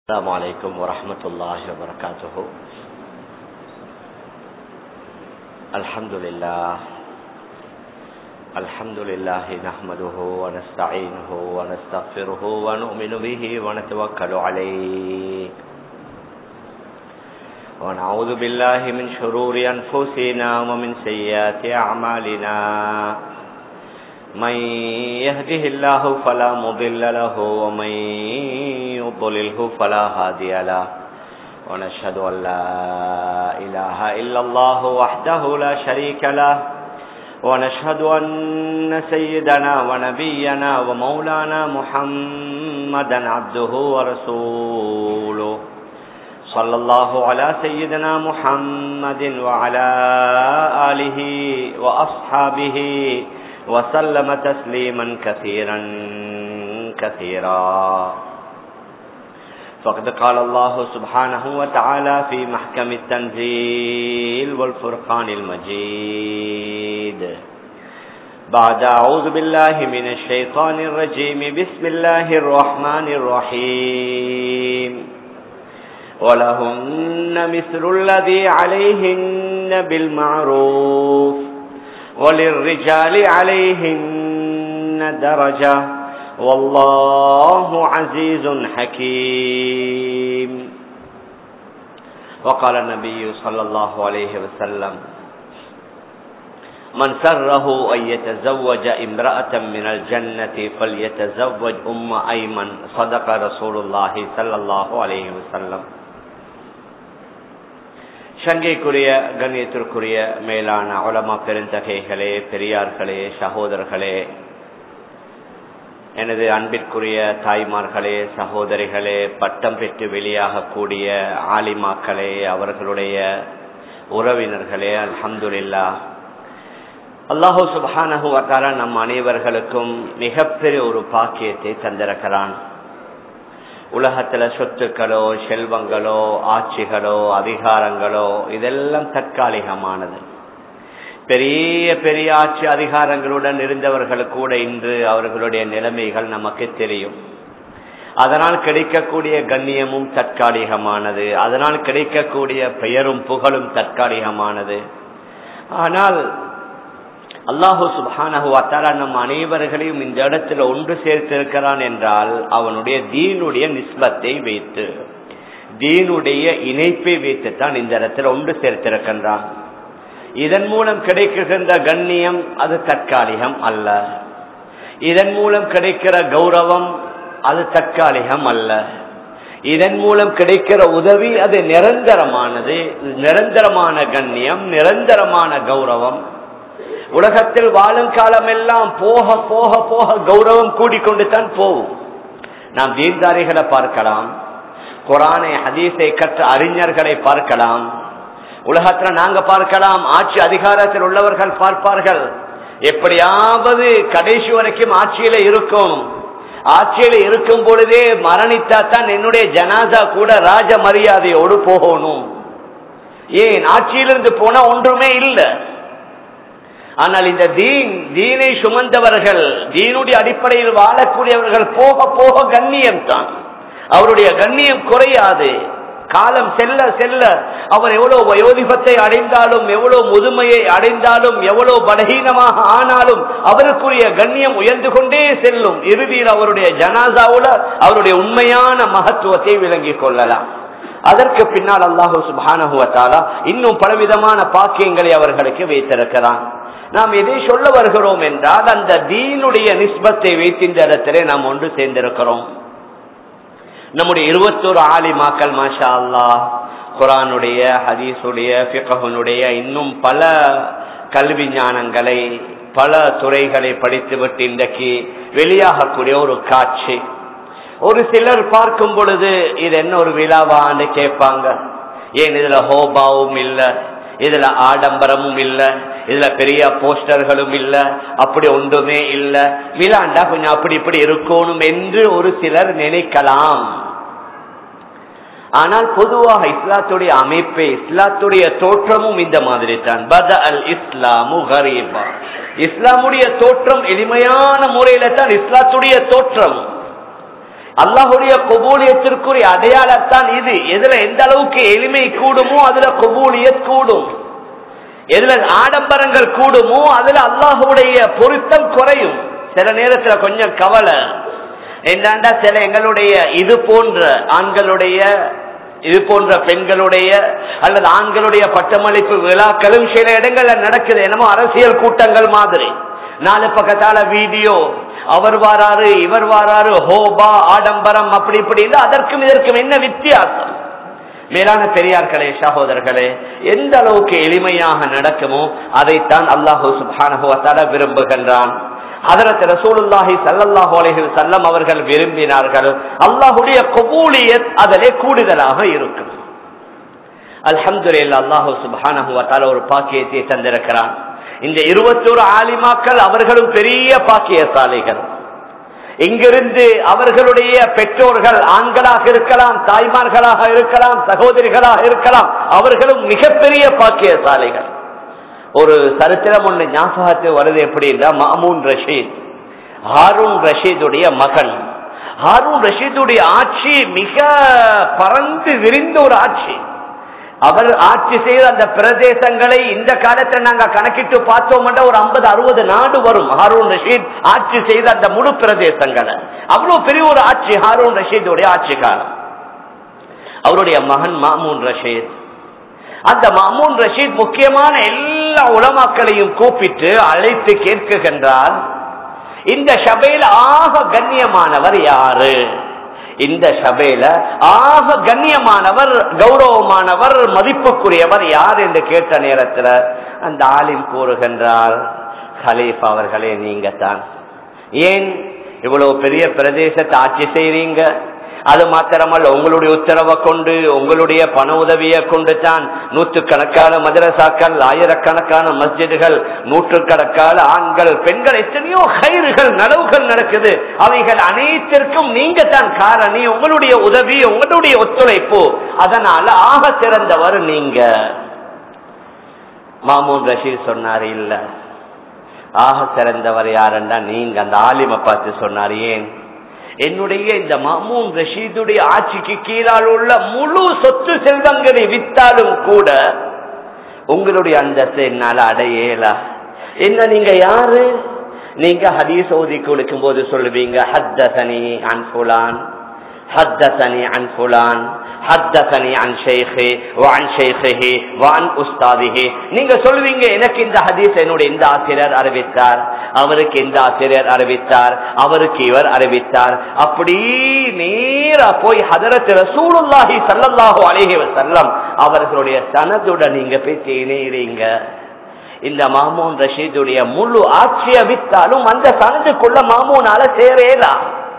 السلام عليكم ورحمة الله وبركاته. الحمد لله نحمده ونستعينه ونستغفره ونؤمن به ونتوكل عليه ونعوذ بالله من شرور أنفسنا ومن سيئات أعمالنا. من يهده الله فلا مضل له ومن يضلله فلا هادي له ونشهد أن لا إله إلا الله وحده لا شريك له ونشهد أن سيدنا ونبينا ومولانا محمدا عبده ورسوله صلى الله على سيدنا محمد وعلى آله وأصحابه وسلم تسليما كثيرا. فقد قال الله سبحانه وتعالى في محكم التنزيل والفرقان المجيد بعد أعوذ بالله من الشيطان الرجيم بسم الله الرحمن الرحيم ولهن مثل الذي عليهن بالمعروف وللرجال عليهن درجة والله عزيز حكيم. وقال النبي صلى الله عليه وسلم من سره أن يتزوج امرأة من الجنة فليتزوج أم أيمن صدق رسول الله صلى الله عليه وسلم. சங்கைக்குரிய கண்ணியத்திற்குரிய மேலான உலமா பெருந்தகைகளே, பெரியார்களே, சகோதரர்களே, எனது அன்பிற்குரிய தாய்மார்களே, சகோதரிகளே, பட்டம் பெற்று வெளியாகக்கூடிய ஆலிமாக்களே, அவர்களுடைய உறவினர்களே, அல்ஹம்துலில்லாஹ். அல்லாஹு சுப்ஹானஹு வ தஆலா நம் அனைவர்களுக்கும் மிகப்பெரிய ஒரு பாக்கியத்தை தந்திருக்கிறான். உலகத்துல சொத்துக்களோ, செல்வங்களோ, ஆட்சிகளோ, அதிகாரங்களோ இதெல்லாம் தற்காலிகமானது. பெரிய பெரிய ஆட்சி அதிகாரங்களுடன் இருந்தவர்கள் கூட இன்று அவர்களுடைய நிலைமைகள் நமக்கு தெரியும். அதனால் கிடைக்கக்கூடிய கண்ணியமும் தற்காலிகமானது, அதனால் கிடைக்கக்கூடிய பெயரும் புகழும் தற்காலிகமானது. ஆனால் அல்லாஹு சுப்ஹானஹு வ தஆலா நம் அனைவர்களையும் இந்த இடத்துல ஒன்று சேர்த்திருக்கிறான் என்றால் அவனுடைய தீனுடைய நிஸ்பத்தை வைத்து, தீனுடைய இணைப்பை வைத்துத்தான் இந்த இடத்துல ஒன்று சேர்த்திருக்கின்றான். இதன் மூலம் கிடைக்கின்ற கண்ணியம் அது தற்காலிகம் அல்ல. இதன் மூலம் கிடைக்கிற கௌரவம் அது தற்காலிகம் அல்ல. இதன் மூலம் கிடைக்கிற உதவி அது நிரந்தரமானது. நிரந்தரமான கண்ணியம், நிரந்தரமான கௌரவம். உலகத்தில் வாழும் காலம் எல்லாம் போக போக போக கௌரவம் கூடிக்கொண்டு தான் போகும். நாம் தீன்தாரிகளை பார்க்கலாம், குர்ஆனை ஹதீஸை கற்ற அறிஞர்களை பார்க்கலாம், உலகத்துல நாங்க பார்க்கலாம், ஆட்சி அதிகாரத்தில் உள்ளவர்கள் பார்ப்பார்கள், எப்படியாவது கடைசி வரைக்கும் ஆட்சியில இருக்கும். ஆட்சியில இருக்கும் பொழுதே மரணித்தா தான் என்னுடைய ஜனாசா கூட ராஜ மரியாதையோடு போகணும். ஏன் ஆட்சியிலிருந்து போனா ஒன்றுமே இல்லை. ஆனால் இந்த தீனை சுமந்தவர்கள், தீனுடைய அடிப்படையில் வாழக்கூடியவர்கள் போக போக கண்ணியம் தான். அவருடைய கண்ணியம் குறையாது. காலம் செல்ல செல்ல அவர் எவ்வளவு வயோதிபத்தை அடைந்தாலும், எவ்வளவு முதுமையை அடைந்தாலும், எவ்வளவு பலகீனமாக ஆனாலும் அவருக்குரிய கண்ணியம் உயர்ந்து கொண்டே செல்லும். இறுதியில் அவருடைய ஜனாசாவுல அவருடைய உண்மையான மகத்துவத்தை விளங்கிக் கொள்ளலாம். அதற்கு பின்னால் அல்லாஹு சுப்ஹானஹு வ தஆலா இன்னும் பலவிதமான பாக்கியங்களை அவர்களுக்கு வைத்திருக்கிறான். நாம் எதை சொல்ல வருகிறோம் என்றால் அந்த தீனுடைய நிஸ்பத்தை வைத்து இந்த இடத்திலே நாம் ஒன்று சேர்ந்திருக்கிறோம். நம்முடைய 21 ஆலிமாக்கள் மாஷா அல்லாஹ் குர்ஆனுடைய, ஹதீஸுடைய, ஃபிக்ஹுனுடைய இன்னும் பல கல்வி ஞானங்களை, பல துறைகளை படித்துவிட்டு இன்றைக்கு வெளியாகக்கூடிய ஒரு காட்சி. ஒரு சிலர் பார்க்கும் பொழுது இது என்ன ஒரு விழாவான்னு கேட்பாங்க. ஏன் இதுல ஹோபாவும் இல்லை, இதுல ஆடம்பரமும் இல்ல, இதுல பெரிய போஸ்டர்களும் இல்ல, அப்படி ஒன்றுமே இல்ல, விழாண்டா கொஞ்சம் அப்படி இப்படி இருக்கணும் என்று ஒரு சிலர் நினைக்கலாம். ஆனால் பொதுவாக இஸ்லாத்துடைய அமைப்பே, இஸ்லாத்துடைய தோற்றமும் இந்த மாதிரி தான். பத அல் இஸ்லாமு கரீபா, இஸ்லாமுடைய தோற்றம் எளிமையான முறையில தான் இஸ்லாத்துடைய தோற்றம். அல்லாஹுடைய கபூலியத்திற்குரிய அடையாளத்தான் இது. எதுல எந்த அளவுக்கு எளிமை கூடுமோ அதுல கபூலியத் கூடும், எதுல ஆடம்பரங்கள் கூடுமோ அதுல அல்லாஹுடைய பொருத்தம் குறையும். சில நேரத்துல கொஞ்சம் கவலை என்னண்டா, சில எங்களுடைய இது போன்ற ஆண்களுடைய இது போன்ற பெண்களுடைய அல்லது ஆண்களுடைய பட்டமளிப்பு விழாக்களும் சில இடங்கள்ல நடக்குது. என்னமோ அரசியல் கூட்டங்கள் மாதிரி, 4 பக்கத்தால வீடியோ, அவர் வாராரு இவர் வாராரு, ஹோபா ஆடம்பரம் அப்படி இப்படி. அதற்கும் இதற்கும் என்ன வித்தியாசம்? மேலான பெரியார்களே, சகோதரர்களே, எந்த அளவுக்கு எளிமையாக நடக்குமோ அதைத்தான் அல்லாஹு சுப்ஹானஹு வ தஆலா விரும்புகின்றான். ஹஜ்ரத் ரசூலுல்லாஹி ஸல்லல்லாஹு அலைஹி வஸல்லம் அவர்கள் விரும்பினார்கள் அல்லாஹ்வுடைய கபூலியத் அதிலே கூடுதலாக இருக்கும். அல்ஹம்துலில்லாஹ், அல்லாஹ் சுப்ஹானஹு வ தஆலா ஒரு பாக்கியத்தை தந்திருக்கிறான். இந்த 21 ஆலிமாக்கள் அவர்களும் பெரிய பாக்கியசாலிகள். இங்கிருந்து அவர்களுடைய பெற்றோர்கள் ஆண்களாக இருக்கலாம், தாய்மார்களாக இருக்கலாம், சகோதரிகளாக இருக்கலாம், அவர்களும் மிகப்பெரிய பாக்கியசாலிகள். ஒரு சரித்திரம் ஒன்று ஞாபகத்து வருது. எப்படின்னா, மாமூன் ரஷீத், ஹாரூன் ரஷீதுடைய மகன். ஹாரூன் ரஷீதுடைய ஆட்சி மிக பறந்து விரிந்த ஒரு ஆட்சி. அவர் ஆட்சி செய்த அந்த பிரதேசங்களை இந்த காலத்தை நாங்க கணக்கிட்டு பார்த்தோம், ஒரு 50-60 நாடு வரும். ஹாரூன் ரஷீத் ஆட்சி செய்த அந்த முழு பிரதேசங்களை, அவ்வளவு பெரிய ஒரு ஆட்சி ஹாரூன் ரஷீதுடைய ஆட்சி காலம். அவருடைய மகன் மாமூன் ரஷீத், அந்த மாமூன் ரஷீத் முக்கியமான எல்லா உலமாக்களையும் கூப்பிட்டு அழைத்து கேட்கின்றார், இந்த சபையில ஆக கண்ணியமானவர் யாரு? இந்த சபையில ஆக கண்ணியமானவர், கௌரவமானவர், மதிப்புக்குரியவர் யார் என்று கேட்ட நேரத்தில் அந்த ஆலிம் கூறுகின்றார், கலீஃபா அவர்களே, நீங்க தான். ஏன் இவ்வளவு பெரிய பிரதேசத்தை ஆட்சி செய்றீங்க? அது மாத்திரமல்ல, உங்களுடைய உத்தரவை கொண்டு, உங்களுடைய பண உதவியை கொண்டு தான் நூற்றுக்கணக்கான மதரசாக்கள், ஆயிரக்கணக்கான மஸ்ஜிதுகள், நூற்றுக்கணக்கான ஆண்கள் பெண்கள், எத்தனையோ ஹைர்கள் நலவுகள் நடக்குது. அவைகள் அனைத்திற்கும் நீங்க தான் காரணி, உங்களுடைய உதவி, உங்களுடைய ஒத்துழைப்பு, அதனால ஆக சிறந்தவர் நீங்க. மாமூன் ரஷீத் சொன்னார், இல்ல, ஆக சிறந்தவர் யாருன்னா நீங்க. அந்த ஆலிமை பார்த்து சொன்னார், ஏன்? என்னுடைய இந்த மாமூன் ரஷீதுடைய ஆட்சிக்கு கீழால் உள்ள முழு சொத்து செல்வங்களை வித்தாலும் கூட உங்களுடைய அந்தஸ்து என்னால அடையலா. என்ன, நீங்க யாரு? நீங்க ஹதீஸ் ஓதி கொடுக்கும் போது சொல்லுவீங்க, ஹத்தஸனி அன் ஃபுலான், ஹத்தஸனி அன் ஃபுலான், ஹத்தஸனி அன் ஷைഖி வ அன் ஷைഖிஹி வ அன் உஸ்தாதிஹி. நீங்க சொல்லுவீங்க, எனக்கு இந்த ஹதீஸ் என்னுடைய இந்த ஆசிரியர் அறிவித்தார், அவருக்கு இந்த ஆசிரியர் அறிவித்தார், அவருக்கு இவர் அறிவித்தார். அப்படி நேரா போய் ஹஜ்ரத் ரசூலுல்லாஹி ஸல்லல்லாஹு அலைஹி வஸல்லம் அவர்களுடைய சனதுடன் நீங்க போய் இணைறீங்க. இந்த மாமூன் ரஷீதுடைய முழு ஆட்சியை வித்தாலும் அந்த சனதுக்குள்ள மாமூனால சேரலாம்.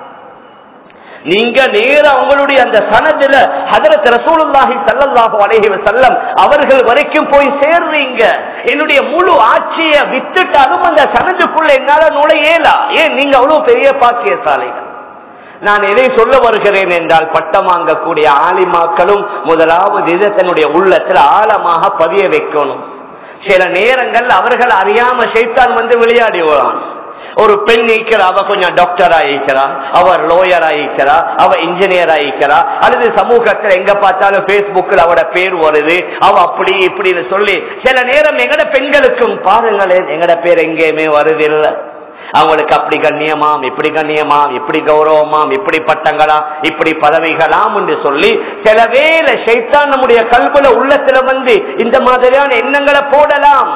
நீங்க நேரா உங்களுடைய அந்த சனதுல ஹஜ்ரத் ரசூலுல்லாஹி ஸல்லல்லாஹு அலைஹி வஸல்லம் அவர்கள் வரைக்கும் போய் சேர்றீங்க. என்னுடைய முழு ஆட்சியை வித்துட்டாலும் அந்த சனதுக்குள்ள என்னால நுழையலாம். ஏன்? நீங்க அவ்வளவு பெரிய பாக்கியசாலிகள். நான் எதை சொல்ல வருகிறேன் என்றால், பட்டம் வாங்கக்கூடிய ஆலிமாக்களும் முதலாவது இதை தன்னுடைய உள்ளத்தில் ஆழமாக பதிய வைக்கணும். சில நேரங்கள் அவர்கள் அறியாம ஷைத்தான் வந்து விளையாடுவான். ஒரு பெண் இருக்கிறா, அவ கொஞ்சம் டாக்டரா இருக்கிறா, அவர் லோயரா இருக்கிறா, அவ இன்ஜினியரா இருக்கிறா, அல்லது சமூகத்தில் எங்க பார்த்தாலும் பேஸ்புக்கில் அவட பேர் வருது, அவ அப்படி இப்படின்னு சொல்லி சில நேரம் எங்கட பெண்களுக்கும் பாருங்களேன், எங்கட பேர் எங்கேயுமே வருதில்லை. அவங்களுக்கு அப்படி கண்ணியமாம், இப்படி கண்ணியமாம், இப்படி கௌரவமாம், இப்படி பட்டங்களா, இப்படி பதவிகளாம் என்று சொல்லி சில வேளை ஷைத்தான் நம்முடைய கல்புல உள்ளத்துல வந்து இந்த மாதிரியான எண்ணங்களை போடலாம்.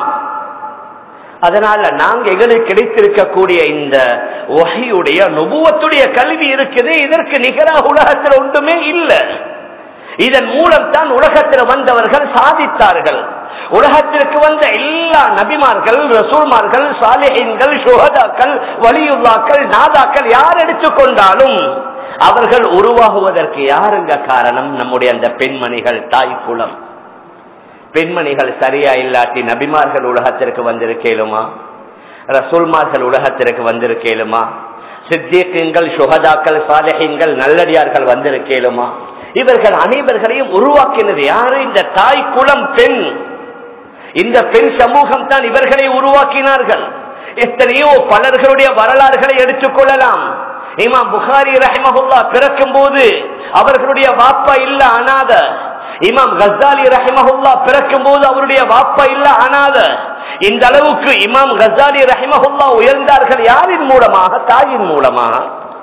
அதனால நாங்க எங்களுக்கு கிடைத்திருக்கக்கூடிய இந்த வஹீயுடைய நுபுவத்துடைய கல்வி இருக்குது, இதற்கு நிகராக உலகத்தில் ஒன்றுமே இல்லை. இதன் மூலம் தான் உலகத்தில் வந்தவர்கள் சாதித்தார்கள். உலகத்திற்கு வந்த எல்லா நபிமார்கள், ரசூல்மார்கள், சாலிஹீன்கள், ஷுஹதாக்கள், வலியுல்லாக்கள், நாதாக்கள் யார் எடுத்துக்கொண்டாலும் அவர்கள் உருவாகுவதற்கு யாருங்க காரணம்? நம்முடைய அந்த பெண்மணிகள், தாய் குலம். பெண்மணிகள் சரியா இல்லாட்டி நபிமார்கள் உலகத்திற்கு வந்திருக்கேலுமா? ரசூல்மார்கள் உலகத்திற்கு வந்திருக்கேலுமா? சித்தீக்கீன்கள், ஷுஹதாக்கள், சாலிஹீன்கள், நல்லடியார்கள் வந்திருக்கேலுமா? இவர்கள் அனைவர்களையும் உருவாக்கினது யாரு? இந்த தாய் குலம், பெண். இந்த பெண் சமூகம் தான் இவர்களை உருவாக்கினார்கள். எத்தனையோ பலர்களுடைய வரலாறுகளை எடுத்துக்கொள்ளலாம். இமாம் புகாரி ரஹிமஹுல்லாஹ் பிறக்கும் போது அவர்களுடைய வாப்பா இல்ல அனாத. இமாம் கஸ்ஸாலி ரஹிமஹுல்லாஹ் பிறக்கும் போது அவருடைய வாப்பா இல்ல அனாத. இந்த அளவுக்கு இமாம் கஸ்ஸாலி ரஹிமஹுல்லாஹ் உயர்ந்தார்கள். யாரின் மூலமாக? தாயின் மூலமாக.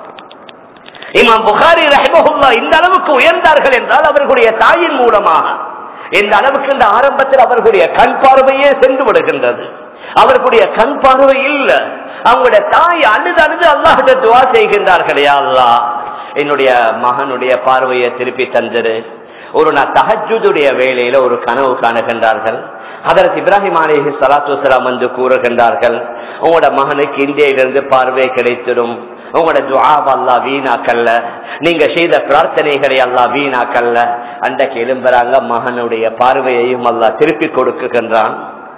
இமாம் புகாரி ரஹிமஹுல்லாஹ் இந்த அளவுக்கு உயர்ந்தார்கள் என்றால் அவர்களுடைய தாயின் மூலமாக. இந்த அளவுக்கு இந்த ஆரம்பத்தில் அவர்களுடைய கண் பார்வையே சென்று விடுகின்றது. அவர்களுடைய கண் பார்வை இல்ல. அவங்களுடைய தாய் அழுது அழுது அல்லாஹ்விடம் துஆ செய்கின்றார்கள், யா அல்லாஹ் என்னுடைய மகனுடைய பார்வையை திருப்பி தந்திரு. ஒரு நாள் தஹஜ்ஜுடைய வேளையில ஒரு கனவு காணுகின்றார்கள். ஹதரத் இப்ராஹிம் அலைஹி ஸலாத்து வஸலாம் வந்து கூறுகின்றார்கள், உங்களோட மகனுக்கு இந்தியிலிருந்து பார்வை கிடைத்திடும். உங்களோட துஆவை அல்லாஹ் வீணாக்கல்ல, நீங்க செய்த பிரார்த்தனைகளை அல்லாஹ் வீணாக்கல்ல. அன்றைக்கு எழும்புறாங்க, மகனுடைய பார்வையையும் அல்லாஹ் திருப்பி கொடுக்குகின்றான்.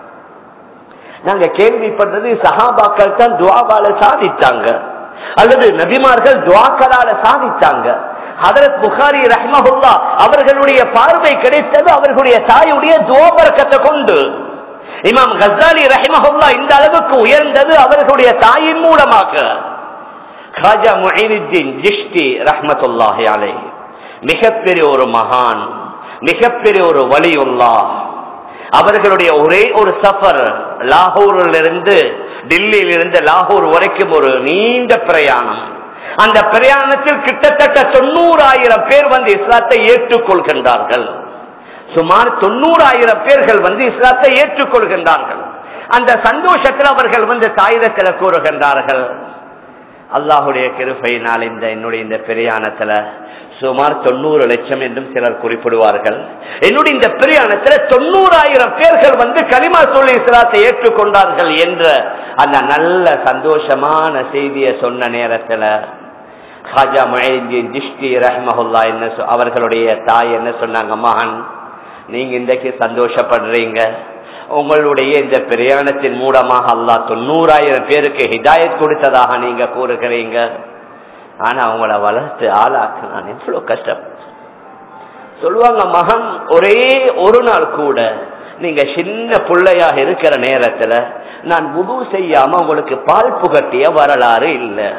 நாங்க கேள்விப்பட்டது சஹாபாக்கள் தான் துஆவால சாதித்தாங்க, அல்லது நபிமார்கள் துஆக்களால சாதித்தாங்க. ஹதரத் புகாரி ரஹ்மஹுல்லாஹ் அவர்களுடைய பார்வை கிடைத்தது அவர்களுடைய தாயுடைய துஆ பரக்கத்தை கொண்டு. இமாம் கஸ்ஸாலி ரஹ்மஹுல்லாஹ் இந்த அளவுக்கு உயர்ந்தது அவர்களுடைய தாயின் மூலமாக. காஜா முஈனுத்தீன் சிஷ்தி ரஹ்மத்துல்லாஹி அலைஹி மிகப்பெரிய ஒரு மகான், மிகப்பெரிய ஒரு வலியுல்லாஹ். அவர்களுடைய ஒரே ஒரு சஃபர், லாகூரிலிருந்து டில்லியிலிருந்து லாகூர் வரைக்கும் ஒரு நீண்ட பிரயாணம். அந்த பிரயாணத்தில் கிட்டத்தட்ட 90,000 பேர் வந்து இஸ்லாத்தை ஏற்றுக்கொள்கின்றார்கள். சுமார் 90,000 பேர்கள் வந்து இஸ்லாத்தை ஏற்றுக்கொள்கின்றார்கள். அந்த சந்தோஷத்தில் அவர்கள் வந்து தாயிடத்தில் கூறுகின்றார்கள், அல்லாஹுடைய கிருபையினால் என்னுடைய இந்த பிரயாணத்துல சுமார் 90 லட்சம் என்றும் சிலர் குறிப்பிடுவார்கள். என்னுடைய இந்த பிரயாணத்துல 90,000 பேர்கள் வந்து கலிமா சொல்லி இஸ்லாத்தை ஏற்றுக்கொண்டார்கள் என்ற அந்த நல்ல சந்தோஷமான செய்தியை சொன்ன நேரத்துல காஜா முஈனுத்தீன் சிஷ்தி ரஹ்மஹுல்லாஹ் அவர்களுடைய தாய் என்ன சொன்னாங்க, மகன் நீங்க இன்றைக்கு சந்தோஷப்படுறீங்க, உங்களுடைய இந்த பிரயாணத்தின் மூலமாக அல்லாஹ் 90,000 பேருக்கு ஹிதாயத் கொடுத்ததாக நீங்க கூறுகிறீங்க. ஆனா அவங்கள வளர்த்து ஆளாக்குனான் எவ்வளவு கஷ்டம். சொல்லுவாங்க, மகன் ஒரே ஒரு நாள் கூட நீங்க சின்ன பிள்ளையாக இருக்கிற நேரத்துல நான் வுது செய்யாம உங்களுக்கு பால் புகட்டிய வரலாறு இல்லை.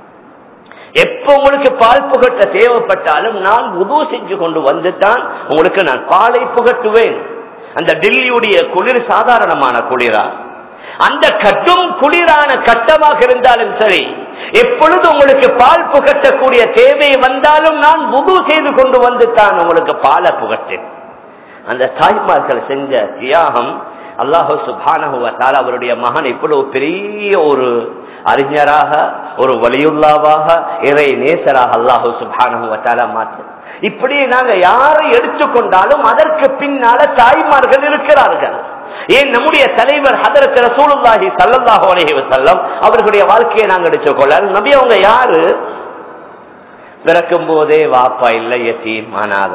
எப்ப உங்களுக்கு பால் புகட்ட தேவைப்பட்டாலும் நான் வுது செஞ்சு கொண்டு வந்துட்டான் உங்களுக்கு நான் பாலை புகட்டுவேன். அந்த டில்லியுடைய குளிர் சாதாரணமான குளிரா, அந்த கட்டும் குளிரான கட்டமாக இருந்தாலும் சரி, எப்பொழுது உங்களுக்கு பால் புகட்டக்கூடிய தேவை வந்தாலும் நான் வுது செய்து கொண்டு வந்துட்டான் உங்களுக்கு பாலை புகட்டேன். அந்த தாய்மார்கள் செஞ்ச தியாகம் அல்லாஹ் சுப்ஹானஹு வ தஆலா அவருடைய மகன் இவ்வளவு பெரிய ஒரு அறிஞராக, ஒரு வலியுல்லாவாக, இறை நேசராக அல்லாஹ் சுப்ஹானஹு வ தஆலா மாற்ற. இப்படி நாங்க யாரை எடுத்துக்கொண்டாலும் அதற்கு பின்னால தாய்மார்கள் இருக்கிறார்கள். ஏன் நம்முடைய தலைவர் ஹதரத் ரசூலுல்லாஹி ஸல்லல்லாஹு அலைஹி வஸல்லம் அவர்களுடைய வாழ்க்கையை நாங்க எடுத்துக்கொள்ள, நபி அவங்க யாரு? பிறக்கும் போதே வாப்பா இல்ல, யதீம் அனாத.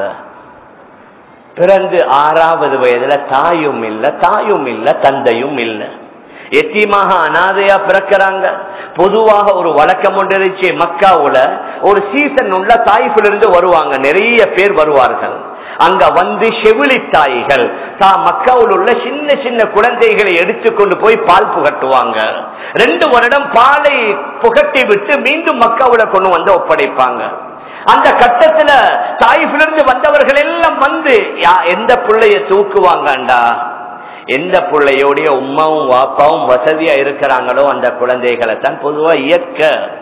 பிறந்து 6வது வயதுல தாயும் இல்ல, தாயும் இல்ல, தந்தையும் இல்ல, எத்தீமாக அனாதையா பிறக்கிறாங்க. பொதுவாக ஒரு வழக்கம் ஒன்று இருந்துச்சு, மக்காவுல ஒரு சீசன் உள்ள தாய்ப்பிலிருந்து வருவாங்க, நிறைய பேர் வருவார்கள். அங்க வந்து செவிலி தாய்கள் மக்காவில் உள்ள சின்ன சின்ன குழந்தைகளை எடுத்துக்கொண்டு போய் பால் புகட்டுவாங்க. 2 வருடம் பாலை புகட்டி விட்டு மீண்டும் மக்காவுல கொண்டு வந்து ஒப்படைப்பாங்க. அந்த கட்டத்துல தாய்ப்பிலிருந்து வந்தவர்கள் எல்லாம் வந்து எந்த பிள்ளைய தூக்குவாங்கண்டா, எந்த பிள்ளையோடைய உமாவும் வாப்பாவும் வசதியா இருக்கிறாங்களோ அந்த குழந்தைகளை தான் பொதுவா இயக்க.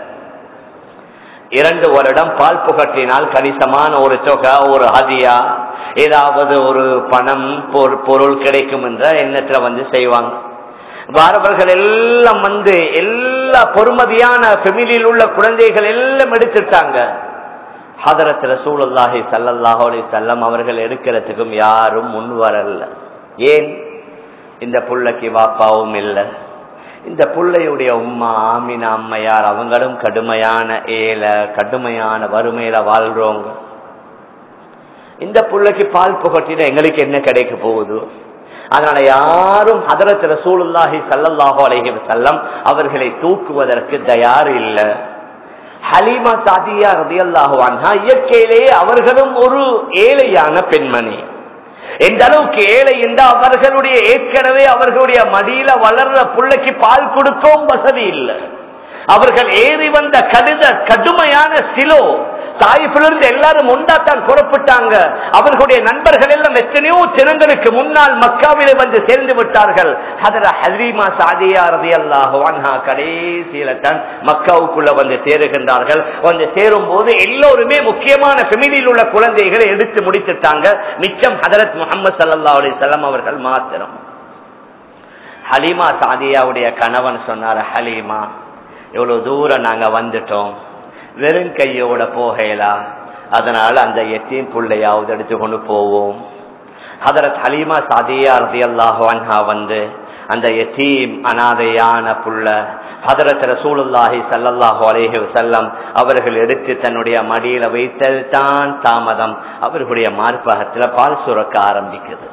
2 வருடம் பால் புகட்டினால் கணிசமான ஒரு தொகை, ஒரு ஹதியா, ஏதாவது ஒரு பணம் பொருள் கிடைக்கும் என்ற எண்ணத்துல வந்து செய்வாங்க. வாரவர்கள் எல்லாம் வந்து எல்லா பொறுமதியான ஃபெமிலியில் உள்ள குழந்தைகள் எல்லாம் எடுத்துட்டாங்க. ஹதரத் ரசூலுல்லாஹி ஸல்லல்லாஹு அலைஹி வஸல்லம் அவர்கள் எடுக்கிறதுக்கும் யாரும் முன் வரல. ஏன்? இந்த புள்ளைக்கு வாப்பாவும் இல்லை. இந்த புள்ளையுடைய உம்மா ஆமினா அம்மையார் அவங்களும் கடுமையான ஏழை, கடுமையான வறுமையில வாழ்றவங்க. இந்த புள்ளைக்கு பால் புகட்டினா எங்களுக்கு என்ன கிடைக்க போகுது? அதனால யாரும் ஹதரத் ரசூலுல்லாஹி ஸல்லல்லாஹு அலைஹி வஸல்லம் அவர்களை தூக்குவதற்கு தயார் இல்லை. ஹலீமா சாதியா ரலியல்லாஹு அன்ஹா இயற்கையிலேயே அவர்களும் ஒரு ஏழையான பெண்மணி. எந்த அளவுக்கு ஏழை என்றால் அவர்களுடைய ஏற்கனவே அவர்களுடைய மடியில வளர்ற புள்ளைக்கு பால் கொடுக்கவும் வசதி இல்லை. அவர்கள் ஏறி வந்த கடுமையான சிலோ தாயிலிருந்து எல்லாரும் ஒன்றாத்தான் புறப்பட்டாங்க. அவர்களுடைய நண்பர்கள் எல்லாம் எத்தனையோ தினங்களுக்கு முன்னால் மக்காவிலே வந்து சேர்ந்து விட்டார்கள். ஹதரத் ஹலீமா சாதியா ரலியல்லாஹு அன்ஹா கடைசியில தான் மக்காவுக்குள்ள வந்து சேருகின்றார்கள். வந்து சேரும் போது எல்லோருமே முக்கியமான ஃபேமிலியில் உள்ள குழந்தைகளை எடுத்து முடித்துட்டாங்க. மிச்சம் ஹதரத் முஹம்மது ஸல்லல்லாஹு அலைஹி வஸல்லம் அவர்கள் மாத்திரம். ஹலீமா சாதியாவுடைய கணவன் சொன்னார், ஹலீமா எவ்வளவு தூரம் நாங்க வந்துட்டோம், வெறும் கையோட போகலாம், அதனால அந்த யத்தீம் புள்ளையாவது எடுத்து கொண்டு போவோம். ஹதரத் ஹலீமா சாதியா ரலியல்லாஹு அன்ஹா வந்து அந்த யத்தீம் அனாதையான புள்ள ஹதரத் ரசூலுல்லாஹி ஸல்லல்லாஹு அலைஹி வஸல்லம் அவர்கள் எடுத்து தன்னுடைய மடியில வைத்தல் தான் தாமதம். அவர்களுடைய மார்பகத்துல பால் சுரக்க ஆரம்பிக்குது.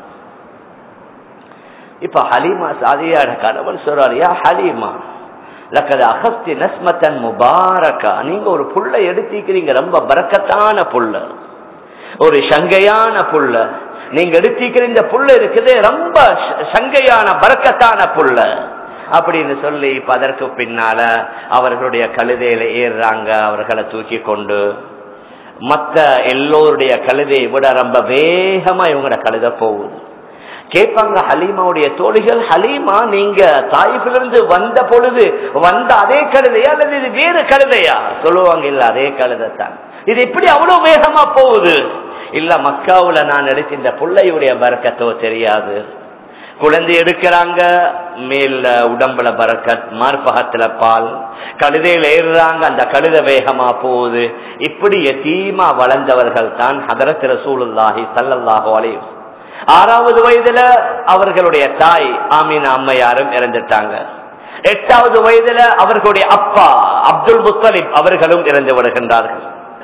இப்ப ஹலீமா சாதியாட கணவன் சொல்றாரு, யா ஹலீமா லக்கத அகஸ்தி நஸ்மத்தன் முபாரக்கா, நீங்க ஒரு புள்ள எடுத்திக்கிறீங்க, ரொம்ப பரக்கத்தான புள்ள, ஒரு சங்கையான புள்ள. நீங்க எடுத்திக்கிற இந்த புள்ள இருக்குது ரொம்ப சங்கையான பரக்கத்தான புள்ள அப்படின்னு சொல்லி இப்ப அதற்கு பின்னால அவர்களுடைய கழுதையில ஏறுறாங்க. அவர்களை தூக்கி கொண்டு மற்ற எல்லோருடைய கழுதையை விட ரொம்ப வேகமா இவங்களோட கழுதை போகுது. கேட்பாங்க ஹலீமாவுடைய தோழிகள், ஹலீமா நீங்க தாயிலிருந்து வந்த பொழுது வந்த அதே கழுதையா அல்லது இது வேறு கழுதையா? சொல்லுவாங்க, இல்ல அதே கழுதை தான். இது எப்படி அவ்வளவு வேகமா போகுது? இல்ல மக்காவுல நான் எடுத்த இந்த பிள்ளையுடைய பரக்கத்தோ தெரியாது. குழந்தை எடுக்கிறாங்க, மேல உடம்புல பரக்கத், மார்பகத்துல பால், கழுதையில ஏறுறாங்க, அந்த கழுதை வேகமா போகுது. இப்படி யதீமா வளர்ந்தவர்கள் தான் ஹதரத் ரசூலுல்லாஹி ஸல்லல்லாஹு அலைஹி வஸல்லம். 6வது வயதுல அவர்களுடைய தாய் ஆமீனா அம்மையாரும் இறந்துட்டாங்க. 8வது வயதுல அவர்களுடைய அப்பா அப்துல் முத்தலிப் அவர்களும் இறந்து விடுகின்றார்கள்.